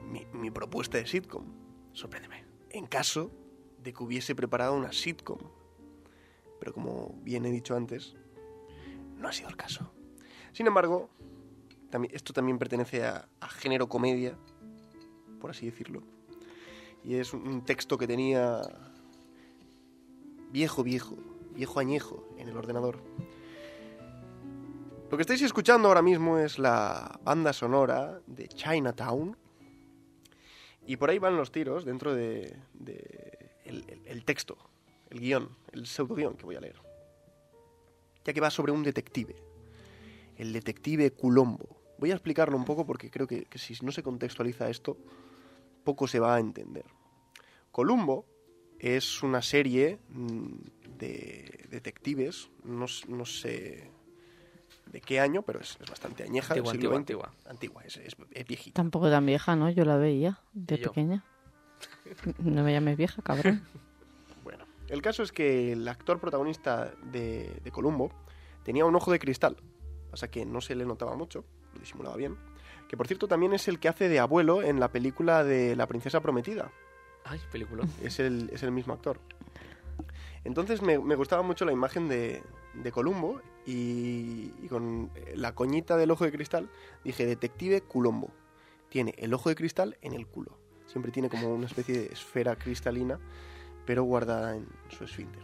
mi, mi propuesta de sitcom. Sorpréndeme. En caso de que hubiese preparado una sitcom. Pero como bien he dicho antes, no ha sido el caso. Sin embargo, también, esto también pertenece a, a género comedia, por así decirlo. Y es un texto que tenía viejo, viejo, viejo añejo en el ordenador. Lo que estáis escuchando ahora mismo es la banda sonora de Chinatown. Y por ahí van los tiros dentro de, de el, el, el texto, el guión, el pseudoguión que voy a leer. Ya que va sobre un detective, el detective Columbo. Voy a explicarlo un poco porque creo que, que si no se contextualiza esto, poco se va a entender. Columbo es una serie de detectives, no, no sé de qué año, pero es, es bastante añeja. Antigua, del siglo antigua, veinte. Antigua, es, es, es viejita. Tampoco tan vieja, ¿no? Yo la veía de Y yo. pequeña. No me llames vieja, cabrón. Bueno, el caso es que el actor protagonista de, de Columbo tenía un ojo de cristal, o sea que no se le notaba mucho, lo disimulaba bien. Que por cierto también es el que hace de abuelo en la película de La princesa prometida. Ay, película. Es el, es el mismo actor. Entonces me, me gustaba mucho la imagen de, de Columbo y, y con la coñita del ojo de cristal dije, detective Columbo. Tiene el ojo de cristal en el culo. Siempre tiene como una especie de esfera cristalina, pero guardada en su esfínter.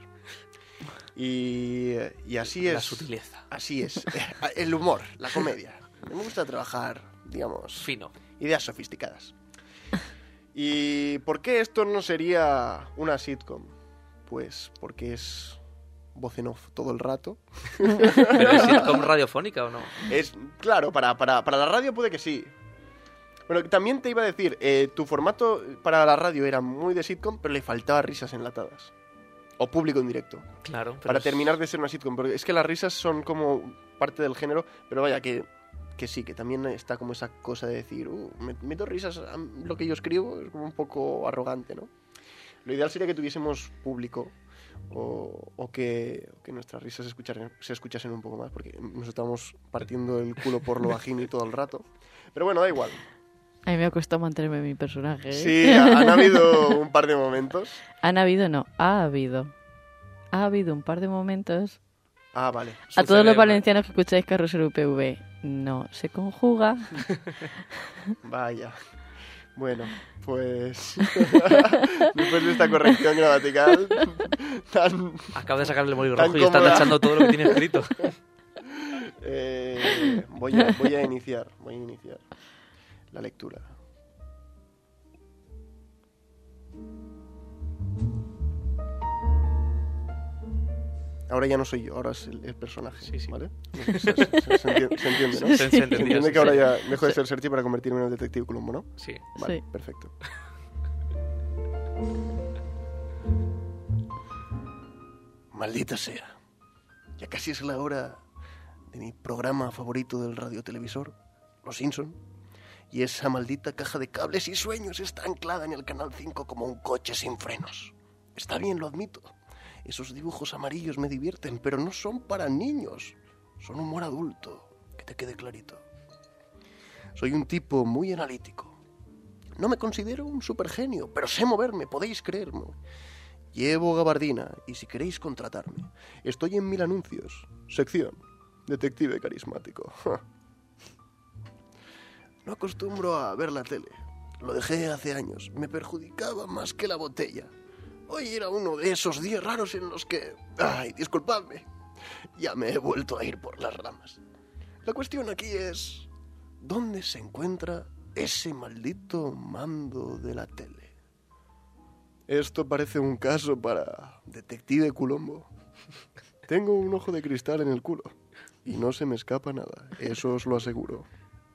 Y, y así es. La sutileza. Así es. El humor, la comedia. Me gusta trabajar, digamos, Fino. ideas sofisticadas. ¿Y por qué esto no sería una sitcom? Pues porque es voz en off todo el rato. ¿Pero es sitcom radiofónica o no? Es, claro, para, para, para la radio puede que sí. Bueno, también te iba a decir, eh, tu formato para la radio era muy de sitcom, pero le faltaba risas enlatadas. O público en directo. Claro. Pero Para es- terminar de ser una sitcom. Porque es que las risas son como parte del género, pero vaya, que, que sí, que también está como esa cosa de decir, uh, me- meto risas, a lo que yo escribo es como un poco arrogante, ¿no? Lo ideal sería que tuviésemos público o, o que, o que nuestras risas se escuchasen, se escuchasen un poco más, porque nos estamos partiendo el culo por lo bajini todo el rato. Pero bueno, da igual. A mí me ha costado mantenerme mi personaje. ¿eh? Sí, han habido un par de momentos. Han habido, no, ha habido. Ha habido un par de momentos. Ah, vale. A Sucede todos los una- valencianos que escucháis Carrusel U P V, no se conjuga. Vaya. Bueno, pues después de esta corrección gramatical tan, Acabo de sacarle el boli Tan rojo y está cómoda. tachando todo lo que tiene escrito. eh, voy, a, voy a iniciar, voy a iniciar la lectura. Ahora ya no soy yo, ahora es el, el personaje, Sí, sí. ¿vale? Se, se- se- se entiende, se entiende, ¿no? Se- se Se entendía, entiende sí, que ahora sí. ya dejo de ser Sergi para convertirme en el detective Columbo, ¿no? Sí. Vale, Sí. perfecto. Maldita sea. Ya casi es la hora de mi programa favorito del radiotelevisor, Los Simpson. Y esa maldita caja de cables y sueños está anclada en el canal cinco como un coche sin frenos. Está bien, lo admito. Esos dibujos amarillos me divierten, pero no son para niños. Son humor adulto, que te quede clarito. Soy un tipo muy analítico. No me considero un supergenio, pero sé moverme, podéis creerme. Llevo gabardina y si queréis contratarme, estoy en mil anuncios. Sección, detective carismático. No acostumbro a ver la tele. Lo dejé hace años. Me perjudicaba más que la botella. Hoy era uno de esos días raros en los que... Ay, disculpadme. Ya me he vuelto a ir por las ramas. La cuestión aquí es... ¿dónde se encuentra ese maldito mando de la tele? Esto parece un caso para Detective Columbo. Tengo un ojo de cristal en el culo y no se me escapa nada, eso os lo aseguro.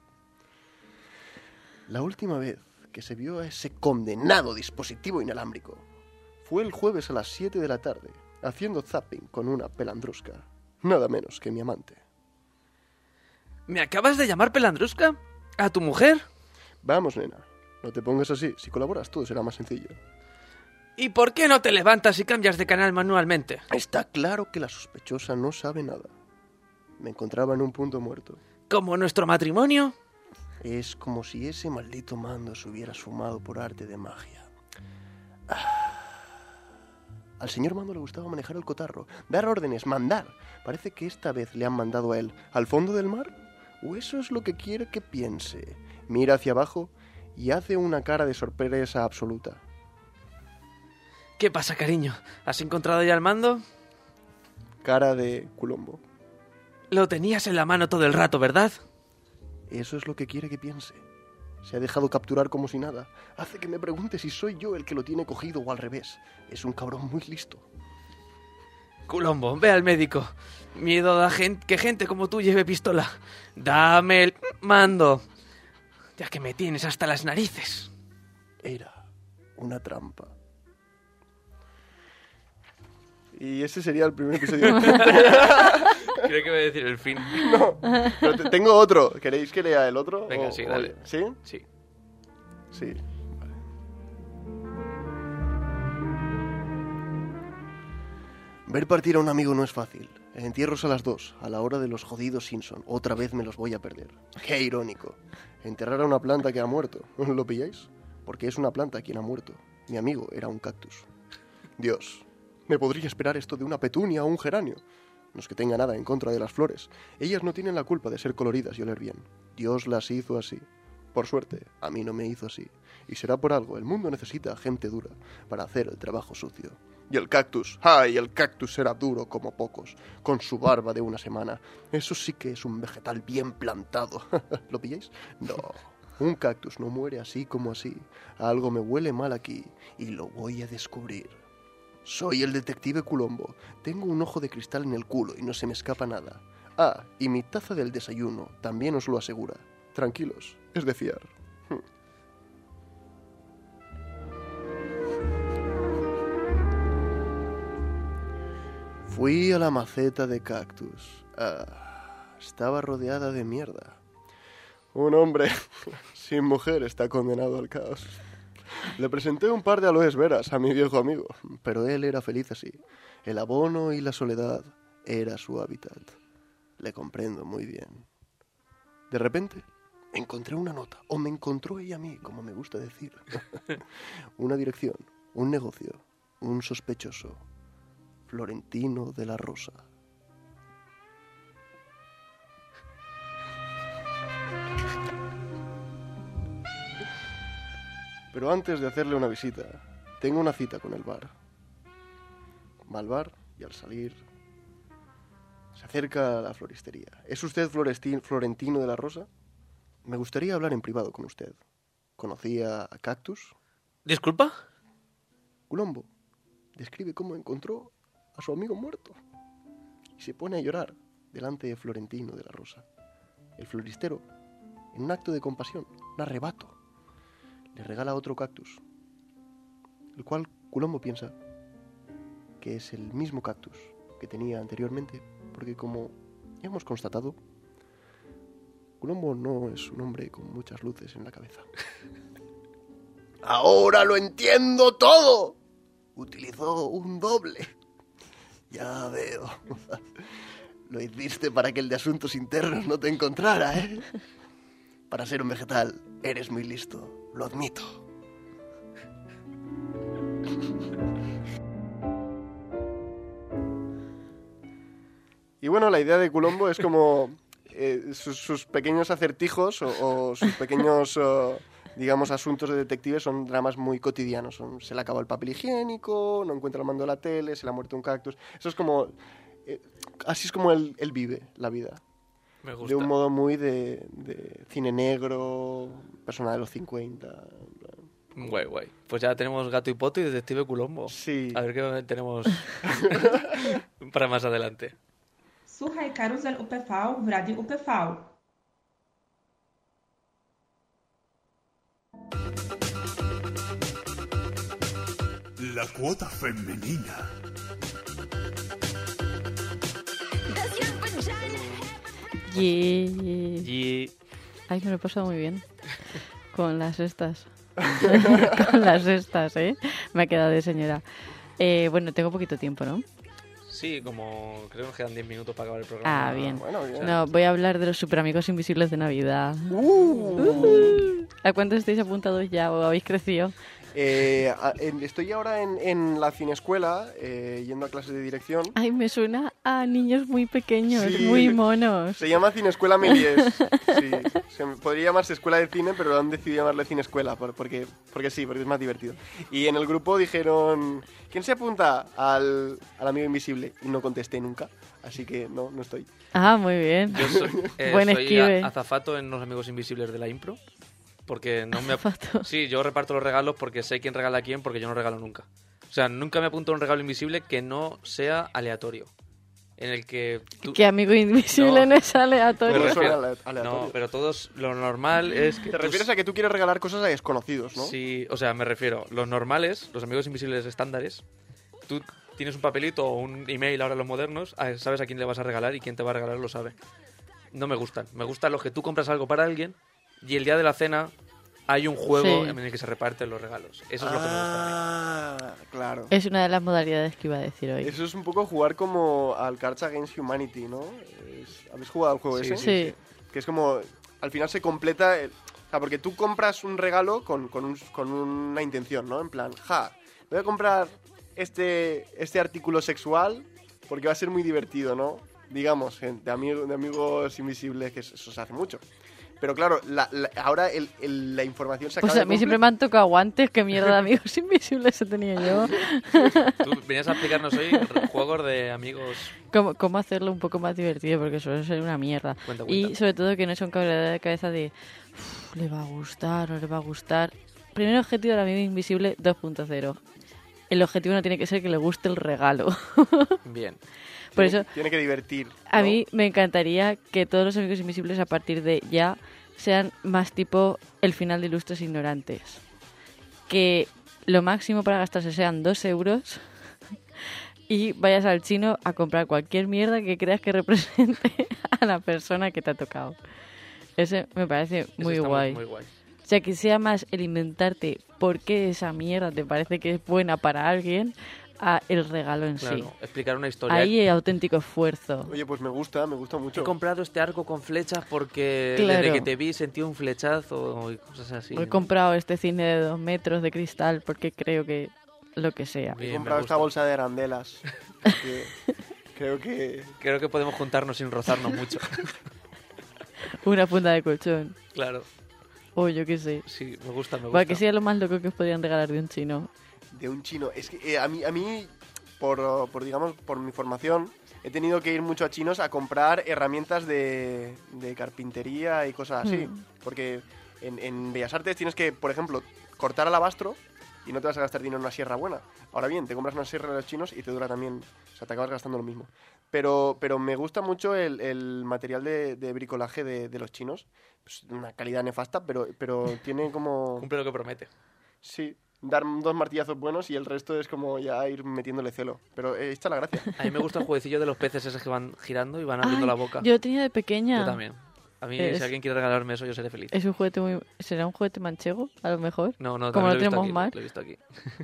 La última vez que se vio a ese condenado dispositivo inalámbrico fue el jueves a las siete de la tarde, haciendo zapping con una pelandrusca, nada menos que mi amante. ¿Me acabas de llamar pelandrusca? ¿A tu mujer? Vamos, nena, no te pongas así, si colaboras todo será más sencillo. ¿Y por qué no te levantas y cambias de canal manualmente? Está claro que la sospechosa no sabe nada. Me encontraba en un punto muerto. ¿Como nuestro matrimonio? Es como si ese maldito mando se hubiera sumado por arte de magia. Ah. Al señor mando le gustaba manejar el cotarro, dar órdenes, mandar. Parece que esta vez le han mandado a él al fondo del mar. ¿O eso es lo que quiere que piense? Mira hacia abajo y hace una cara de sorpresa absoluta. ¿Qué pasa, cariño? ¿Has encontrado ya el mando? Cara de Colombo. Lo tenías en la mano todo el rato, ¿verdad? Eso es lo que quiere que piense. Se ha dejado capturar como si nada. Hace que me pregunte si soy yo el que lo tiene cogido o al revés. Es un cabrón muy listo. Colombo, ve al médico. Miedo da gente, que gente como tú lleve pistola. Dame el mando. Ya que me tienes hasta las narices. Era una trampa. Y ese sería el primer episodio. Creo que voy a decir el fin. No, pero te, tengo otro. ¿Queréis que lea el otro? Venga, o, sí, o, dale. ¿Sí? Sí. Sí. Vale. Ver partir a un amigo no es fácil. El entierro es a las dos, a la hora de los jodidos Simpson. Otra vez me los voy a perder. Qué irónico. Enterrar a una planta que ha muerto. ¿Lo pilláis? Porque es una planta quien ha muerto. Mi amigo era un cactus. Dios, me podría esperar esto de una petunia o un geranio. No es que tenga nada en contra de las flores. Ellas no tienen la culpa de ser coloridas y oler bien. Dios las hizo así. Por suerte, a mí no me hizo así. Y será por algo. El mundo necesita gente dura para hacer el trabajo sucio. Y el cactus, ¡ay! El cactus era duro como pocos, con su barba de una semana. Eso sí que es un vegetal bien plantado. ¿Lo pilláis? No. Un cactus no muere así como así. Algo me huele mal aquí y lo voy a descubrir. Soy el detective Colombo. Tengo un ojo de cristal en el culo y no se me escapa nada. Ah, y mi taza del desayuno también os lo asegura. Tranquilos, es de fiar. Fui a la maceta de cactus. Ah, estaba rodeada de mierda. Un hombre sin mujer está condenado al caos. Le presenté un par de aloes veras a mi viejo amigo, pero él era feliz así. El abono y la soledad era su hábitat. Le comprendo muy bien. De repente, encontré una nota, o me encontró ella a mí, como me gusta decir. Una dirección, un negocio, un sospechoso. Florentino de la Rosa. Pero antes de hacerle una visita, tengo una cita con el bar. Va al bar y al salir se acerca a la floristería. ¿Es usted Florestin- Florentino de la Rosa? Me gustaría hablar en privado con usted. ¿Conocía a Cactus? ¿Disculpa? Colombo describe cómo encontró a su amigo muerto y se pone a llorar delante de Florentino de la Rosa. El floristero, en un acto de compasión, un arrebato, le regala otro cactus, el cual Colombo piensa que es el mismo cactus que tenía anteriormente, porque como ya hemos constatado, Colombo no es un hombre con muchas luces en la cabeza. ¡Ahora lo entiendo todo! Utilizó un doble. Ya veo. Lo hiciste para que el de asuntos internos no te encontrara, ¿eh? Para ser un vegetal, eres muy listo. Lo admito. Y bueno, la idea de Colombo es como eh, sus, sus pequeños acertijos o, o sus pequeños, uh, digamos, asuntos de detective son dramas muy cotidianos. Son, se le acaba el papel higiénico, no encuentra el mando de la tele, se le ha muerto un cactus. Eso es como... Eh, así es como él, él vive la vida. Me gusta. De un modo muy de, de cine negro, persona de los cincuenta. Guay, guay. Pues ya tenemos Gato y Poto y Detective Colombo. Sí. A ver qué tenemos para más adelante. Słuchaj, karuzel U P V w Radiu U P V. La cuota femenina. Yeah. Y Ay, me lo he pasado muy bien. Con las estas. Con las estas, ¿eh? Me ha quedado de señora. Eh, bueno, tengo poquito tiempo, ¿no? Sí, como creo que nos quedan diez minutos para acabar el programa. Ah, bien. Bueno, bien. No, voy a hablar de los super amigos invisibles de Navidad. Uh. Uh. ¿A cuántos estáis apuntados ya o habéis crecido? Eh, a- en- estoy ahora en, en la cinescuela, eh, yendo a clases de dirección. Ay, me suena a niños muy pequeños, Sí. muy monos. Se llama Cinescuela Méliès. Sí, se podría llamarse Escuela de Cine, pero han decidido llamarle Cinescuela, por- porque, porque sí, porque es más divertido. Y en el grupo dijeron, ¿quién se apunta al, al amigo invisible? Y no contesté nunca, así que no, no estoy. Ah, muy bien. Yo soy, eh, Buen soy esquive. a- azafato en los amigos invisibles de la impro. Porque no me... Azafato. Sí, yo reparto los regalos porque sé quién regala a quién, porque yo no regalo nunca. O sea, nunca me apunto a un regalo invisible que no sea aleatorio. En el que tú... Que amigo invisible no, No. es Me aleatorio. refiero- refiero- ale- aleatorio. No, pero todos, lo normal es que... Te tú- refieres a que tú quieres regalar cosas a desconocidos, ¿no? Sí, o sea, me refiero, los normales, los amigos invisibles estándares, tú tienes un papelito o un email ahora los modernos, a- sabes a quién le vas a regalar y quién te va a regalar lo sabe. No me gustan. Me gustan los que tú compras algo para alguien y el día de la cena hay un juego Sí. en el que se reparten los regalos. Eso es lo que me gusta a mí. Ah, claro. Es una de las modalidades que iba a decir hoy. Eso es un poco jugar como al Cards Against Humanity, ¿no? Es- ¿Habéis jugado al juego Sí, ese? Sí. Que es como, al final se completa, el- o sea, porque tú compras un regalo con, con, un- con una intención, ¿no? En plan, ja, voy a comprar este, este artículo sexual porque va a ser muy divertido, ¿no? Digamos, en- de, amigo- de amigos invisibles, que eso eso se hace mucho. Pero claro, la- la- ahora el- el- la información se acaba Pues a de mí siempre comple- me han tocado guantes. ¿Qué mierda de amigos invisibles he tenido yo? Tú venías a explicarnos hoy juegos de amigos... ¿Cómo, cómo hacerlo un poco más divertido? Porque suele ser una mierda. Cuenta, Y cuenta. sobre todo que no es un cabreadero de cabeza de "Uf, le va a gustar, no le va a gustar". Primer objetivo del amigo invisible dos punto cero. El objetivo no tiene que ser que le guste el regalo. Bien. Por tiene, eso, tiene que divertir. a ¿no? mí me encantaría que todos los amigos invisibles a partir de ya sean más tipo el final de Ilustres Ignorantes. Que lo máximo para gastarse sean dos euros y vayas al chino a comprar cualquier mierda que creas que represente a la persona que te ha tocado. Ese me parece Eso muy está guay. Muy guay. O sea, que sea más el inventarte por qué esa mierda te parece que es buena para alguien a el regalo en Claro, sí. explicar una historia. Ahí hay auténtico esfuerzo. Oye, pues me gusta, me gusta mucho. He comprado este arco con flechas porque Claro. desde que te vi sentí un flechazo y cosas así. He comprado este cine de dos metros de cristal porque creo que lo que sea. He Bien, me comprado esta gusta. bolsa de arandelas. porque creo que... Creo que podemos juntarnos sin rozarnos mucho. Una funda de colchón. Claro, O yo qué sé. sí, me gusta, me gusta. Para que sea lo más loco que os podrían regalar de un chino. De un chino. Es que eh, a mí, a mí por, por, digamos, por mi formación, he tenido que ir mucho a chinos a comprar herramientas de, de carpintería y cosas así. Mm. Porque en, en Bellas Artes tienes que, por ejemplo, cortar alabastro y no te vas a gastar dinero en una sierra buena. Ahora bien, te compras una sierra de los chinos y te dura también, o sea, te acabas gastando lo mismo. Pero, pero me gusta mucho el, el material de, de bricolaje de, de los chinos. Pues una calidad nefasta, pero, pero tiene como... Cumple lo que promete. Sí, dar dos martillazos buenos y el resto es como ya ir metiéndole celo. Pero eh, esta es la gracia. A mí me gusta el jueguecillo de los peces esos que van girando y van abriendo Ay, la boca. Yo lo tenía de pequeña. Yo también. A mí, Es- si alguien quiere regalarme eso, yo seré feliz. Es un juguete muy... ¿Será un juguete manchego? A lo mejor. No, no, como también lo he visto tenemos aquí, mal. Lo he visto aquí.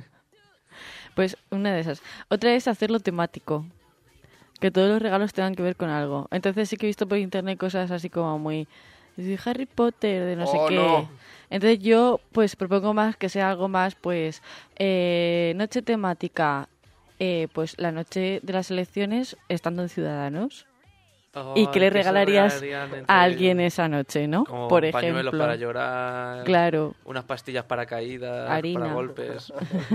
Pues una de esas. Otra es hacerlo temático. Que todos los regalos tengan que ver con algo. Entonces sí que he visto por internet cosas así como muy... de Harry Potter, de no sé Oh, qué. no. Entonces yo pues propongo más que sea algo más pues... eh, noche temática. Eh, pues la noche de las elecciones estando en Ciudadanos. ¿Y qué le Ay, se regalarías regalarían entre A alguien ellos. esa noche, ¿no? Como por pañuelos ejemplo. para llorar. Claro, Unas pastillas para caídas, Harina. para golpes.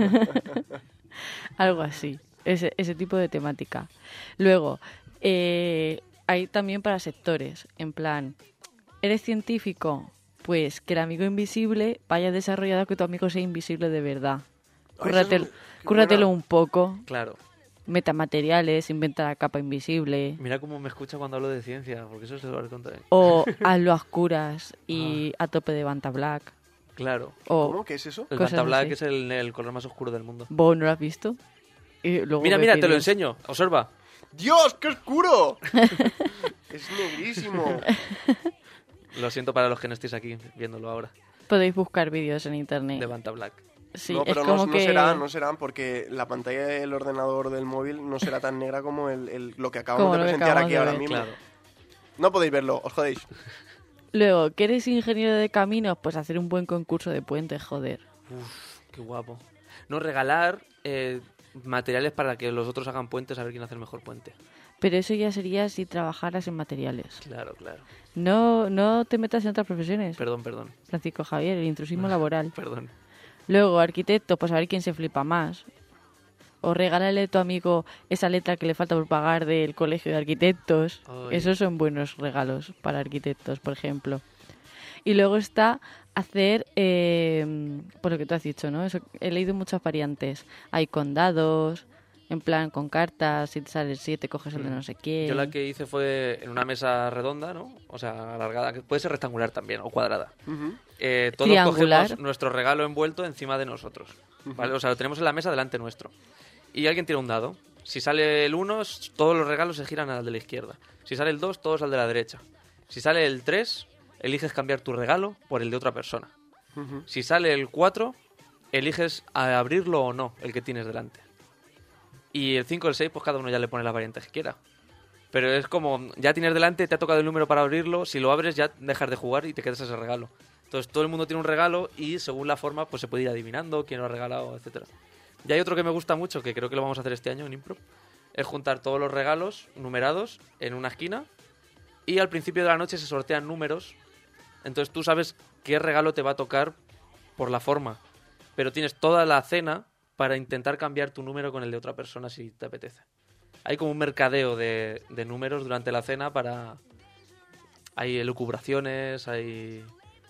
algo así. Ese, ese tipo de temática. Luego, eh, hay también para sectores. En plan, ¿eres científico? Pues que el amigo invisible vaya desarrollado que tu amigo sea invisible de verdad. Ay, eso es Cúrratelo, un- qué cúrratelo buena. un poco. Claro. Metamateriales, inventa la capa invisible. Mira cómo me escucha cuando hablo de ciencia, porque eso se lo va a contar. O hazlo a oscuras y Ah. a tope de Banta Black. Claro. O, ¿Cómo? ¿Qué es eso? El Cosas Banta Black así. es el, el color más oscuro del mundo. ¿vos no lo has visto? Y luego Mira, me mira, te lo pides- enseño. Observa. ¡Dios, qué oscuro! Es negrísimo. Lo siento para los que no estéis aquí viéndolo ahora. Podéis buscar vídeos en internet. De Banta Black. Sí, no, es pero como no, no que... serán, no serán, porque la pantalla del ordenador del móvil no será tan negra como el, el- lo que acabamos Como de lo que presentar acabamos aquí de ahora ver. mismo. Claro. No podéis verlo, os jodéis. Luego, que eres ingeniero de caminos, pues hacer un buen concurso de puentes, joder. Uf, qué guapo. No, regalar eh, materiales para que los otros hagan puentes, a ver quién hace el mejor puente. Pero eso ya sería si trabajaras en materiales. Claro, claro. No, no te metas en otras profesiones, Perdón, perdón, Francisco Javier, el intrusismo laboral. perdón. Luego, arquitecto, pues a ver quién se flipa más. O regálale a tu amigo esa letra que le falta por pagar del colegio de arquitectos. Ay. Esos son buenos regalos para arquitectos, por ejemplo. Y luego está hacer, eh, por lo que tú has dicho, ¿no? Eso, he leído muchas variantes. Hay condados, en plan con cartas, si te sale el siete coges el de no sé quién. Yo la que hice fue en una mesa redonda, ¿no? O sea, alargada, que puede ser rectangular también, o cuadrada. Ujú. Eh, todos Triangular. cogemos nuestro regalo envuelto encima de nosotros, ¿vale? O sea, lo tenemos en la mesa delante nuestro. Y alguien tira un dado. Si sale el uno, todos los regalos se giran al de la izquierda. Si sale el dos, todos al de la derecha. Si sale el tres, eliges cambiar tu regalo por el de otra persona. Ujú. Si sale el cuatro, eliges a abrirlo o no, el que tienes delante. Y el cinco y el seis, pues cada uno ya le pone las variantes que quiera. Pero es como, ya tienes delante, te ha tocado el número para abrirlo, si lo abres ya dejas de jugar y te quedas ese regalo. Entonces todo el mundo tiene un regalo y según la forma pues se puede ir adivinando quién lo ha regalado, etcétera. Y hay otro que me gusta mucho, que creo que lo vamos a hacer este año en Impro, es juntar todos los regalos numerados en una esquina y al principio de la noche se sortean números. Entonces tú sabes qué regalo te va a tocar por la forma, pero tienes toda la cena para intentar cambiar tu número con el de otra persona si te apetece. Hay como un mercadeo de, de números durante la cena para... Hay elucubraciones, hay...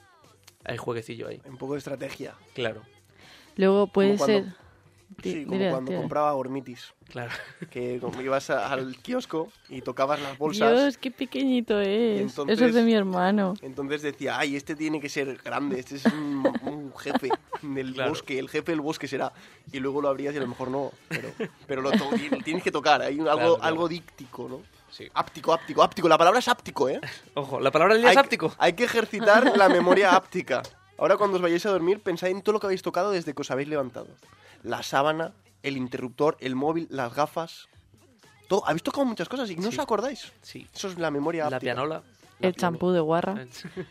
Hay jueguecillo ahí. Un poco de estrategia. Claro, Luego puede Como cuando- ser... Sí, Di- como dile, cuando dile. compraba Gormitis. claro. Que como ibas a- al kiosco y tocabas las bolsas. Dios, qué pequeñito es. entonces- Eso es de mi hermano. Entonces decía, ay, este tiene que ser grande, este es un, un jefe del Claro. bosque, el jefe del bosque será. Y luego lo abrías y a lo mejor no, pero, pero lo, to- lo tienes que tocar, hay un- algo, Claro, claro. algo díctico, ¿no? Sí. Áptico, áptico, áptico, la palabra es áptico, ¿eh? Ojo, la palabra del día Hay, es áptico. hay que ejercitar la memoria áptica. Ahora cuando os vayáis a dormir, pensad en todo lo que habéis tocado desde que os habéis levantado. La sábana, el interruptor, el móvil, las gafas... Todo. Habéis tocado muchas cosas y no os Sí. acordáis. Sí. Eso es la memoria La áptica. pianola. El champú de guarra. Eh,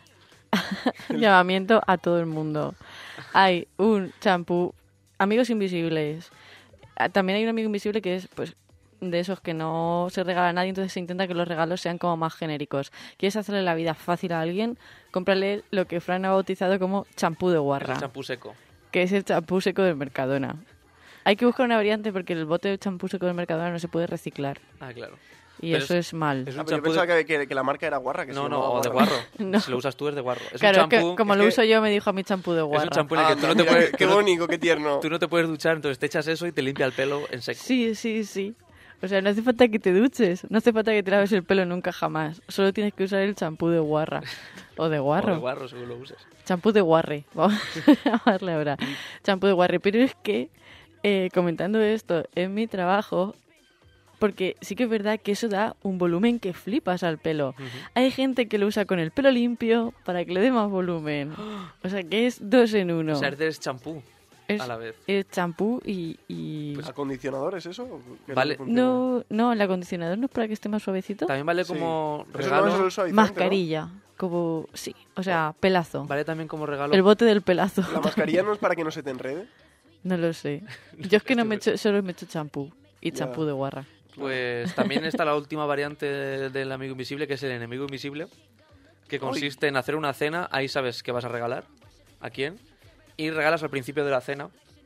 Llamamiento a todo el mundo. Hay un champú... Amigos invisibles. Ah, También hay un amigo invisible que es, pues, de esos que no se regala a nadie, entonces se intenta que los regalos sean como más genéricos. ¿Quieres hacerle la vida fácil a alguien? Cómprale lo que Fran ha bautizado como champú de El guarra, champú seco. que es el champú seco del Mercadona. Hay que buscar una variante porque el bote de champú seco del Mercadona no se puede reciclar. Ah, claro. Y Pero eso es- es, mal. es Ah, un pero yo champú pensaba de... que, que- que la marca era guarra. Que se No, no, llamaba o de guarra. guarro. No. Si lo usas tú es de guarro. Es Claro, un champú... es que como es lo que- uso yo, me dijo a mi champú de Es guarra. un champú en el que Ah, tú no te mira, puedes... qué tú no- bonito, qué tierno. Tú no te puedes duchar, entonces te echas eso y te limpia el pelo en seco. Sí, sí, sí. O sea, no hace falta que te duches, no hace falta que te laves el pelo nunca jamás. Solo tienes que usar el champú de guarra. O de O guarro. de guarro, según lo uses. Champú de guarre. Vamos a llamarle ahora. Champú de guarre. Pero es que, eh, comentando esto en mi trabajo, porque sí que es verdad que eso da un volumen que flipas al pelo. Hay gente que lo usa con el pelo limpio para que le dé más volumen. O sea, que es dos en uno. O sea, eres champú Es, a la vez. es champú y... y- ¿Acondicionador es eso? ¿Qué Vale. es lo que funciona? No, no, el acondicionador no es para que esté más suavecito. También vale Sí. como Eso regalo... no es el suavizante, Mascarilla, como... Sí, o sea, pelazo. Vale también como regalo... El bote del pelazo. ¿no? ¿La mascarilla no es para que no se te enrede? No lo sé. Yo es que no me echo, solo me echo champú. Y Ya. champú de guarra. Pues también está la última variante del amigo invisible, que es el enemigo invisible, que consiste en hacer una cena, ahí sabes qué vas a regalar, a quién, y regalas al principio de la cena,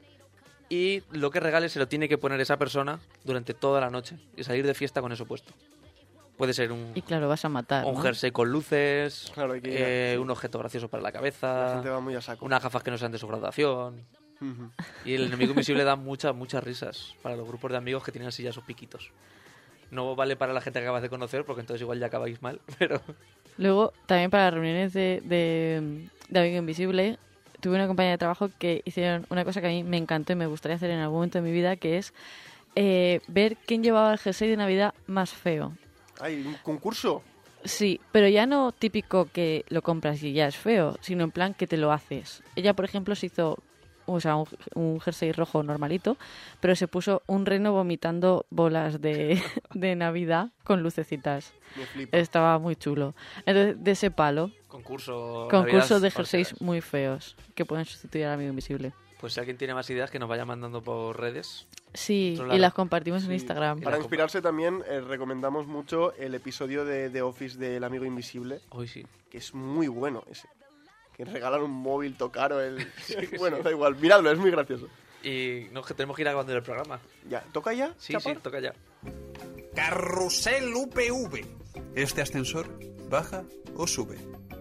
y lo que regales se lo tiene que poner esa persona durante toda la noche, y salir de fiesta con eso puesto. Puede ser un, Y claro, vas a matar, un ¿no? jersey con luces, Claro, hay que ir a- eh, sí. un objeto gracioso para la La cabeza, gente va muy a saco. unas gafas que no sean de su graduación. Ujú. Y el enemigo invisible da muchas, muchas risas para los grupos de amigos que tienen así ya sus piquitos. No vale para la gente que acabas de conocer, porque entonces igual ya acabáis mal, pero... Luego, también para reuniones de, de, de Amigo Invisible, tuve una compañía de trabajo que hicieron una cosa que a mí me encantó y me gustaría hacer en algún momento de mi vida, que es eh, ver quién llevaba el jersey de Navidad más feo. Hay un concurso. Sí, pero ya no típico que lo compras y ya es feo, sino en plan que te lo haces. Ella, por ejemplo, se hizo o sea, un, un jersey rojo normalito, pero se puso un reno vomitando bolas de, de Navidad con lucecitas. Me flipa. Estaba muy chulo. Entonces, de ese palo, Concurso. concurso Navidad de jerseys parciales. muy feos que pueden sustituir al amigo invisible. Pues si alguien tiene más ideas, que nos vaya mandando por redes. Sí, Otro y lado. las compartimos en Sí. Instagram. Para inspirarse también eh, recomendamos mucho el episodio de The Office del Amigo Invisible, Hoy sí. que es muy bueno ese. Que regalan un móvil, tocar o el... bueno, da igual, miradlo, es muy gracioso. Y no, que tenemos que ir acabando el programa. Ya, ¿toca ya? Sí, chapar? sí, toca ya. Carrusel U P V. ¿Este ascensor baja o sube?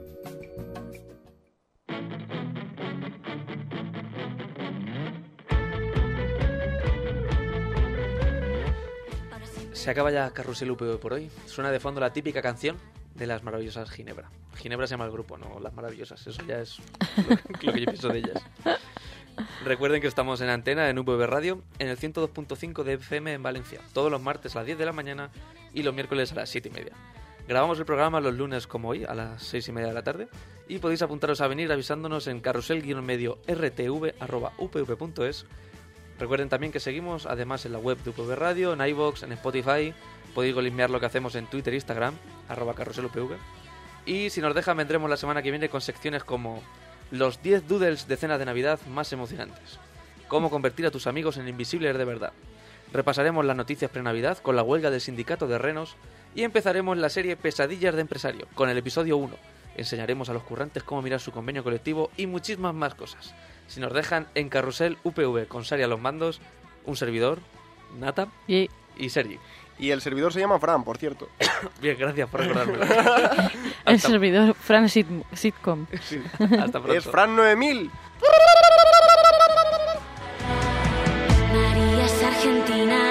Se acaba ya Carrusel U P V por hoy. Suena de fondo la típica canción de las maravillosas Ginebra. Ginebra se llama el grupo, no las maravillosas. Eso ya es lo, lo que yo pienso de ellas. Recuerden que estamos en antena en U P V Radio, en el ciento dos punto cinco de F M en Valencia, todos los martes a las diez de la mañana y los miércoles a las siete y media. Grabamos el programa los lunes como hoy, a las seis y media de la tarde, y podéis apuntaros a venir avisándonos en carrusel-medio rtv arroba upv punto es. Recuerden también que seguimos además en la web de U P V Radio, en iVoox, en Spotify. Podéis golismear lo que hacemos en Twitter e Instagram, arroba carruselupv. Y si nos dejan, vendremos la semana que viene con secciones como los diez doodles de cena de Navidad más emocionantes, cómo convertir a tus amigos en invisibles de verdad. Repasaremos las noticias pre-Navidad con la huelga del sindicato de renos y empezaremos la serie Pesadillas de Empresario con el episodio uno. Enseñaremos a los currantes cómo mirar su convenio colectivo y muchísimas más cosas. Si nos dejan en Carrusel U P V con Sari a los mandos, un servidor, Nata Y y Sergi. Y el servidor se llama Fran, por cierto. Bien, gracias por recordármelo. el Hasta, servidor Fran Sit- Sitcom. hasta pronto. Es Fran nueve mil. María es argentina.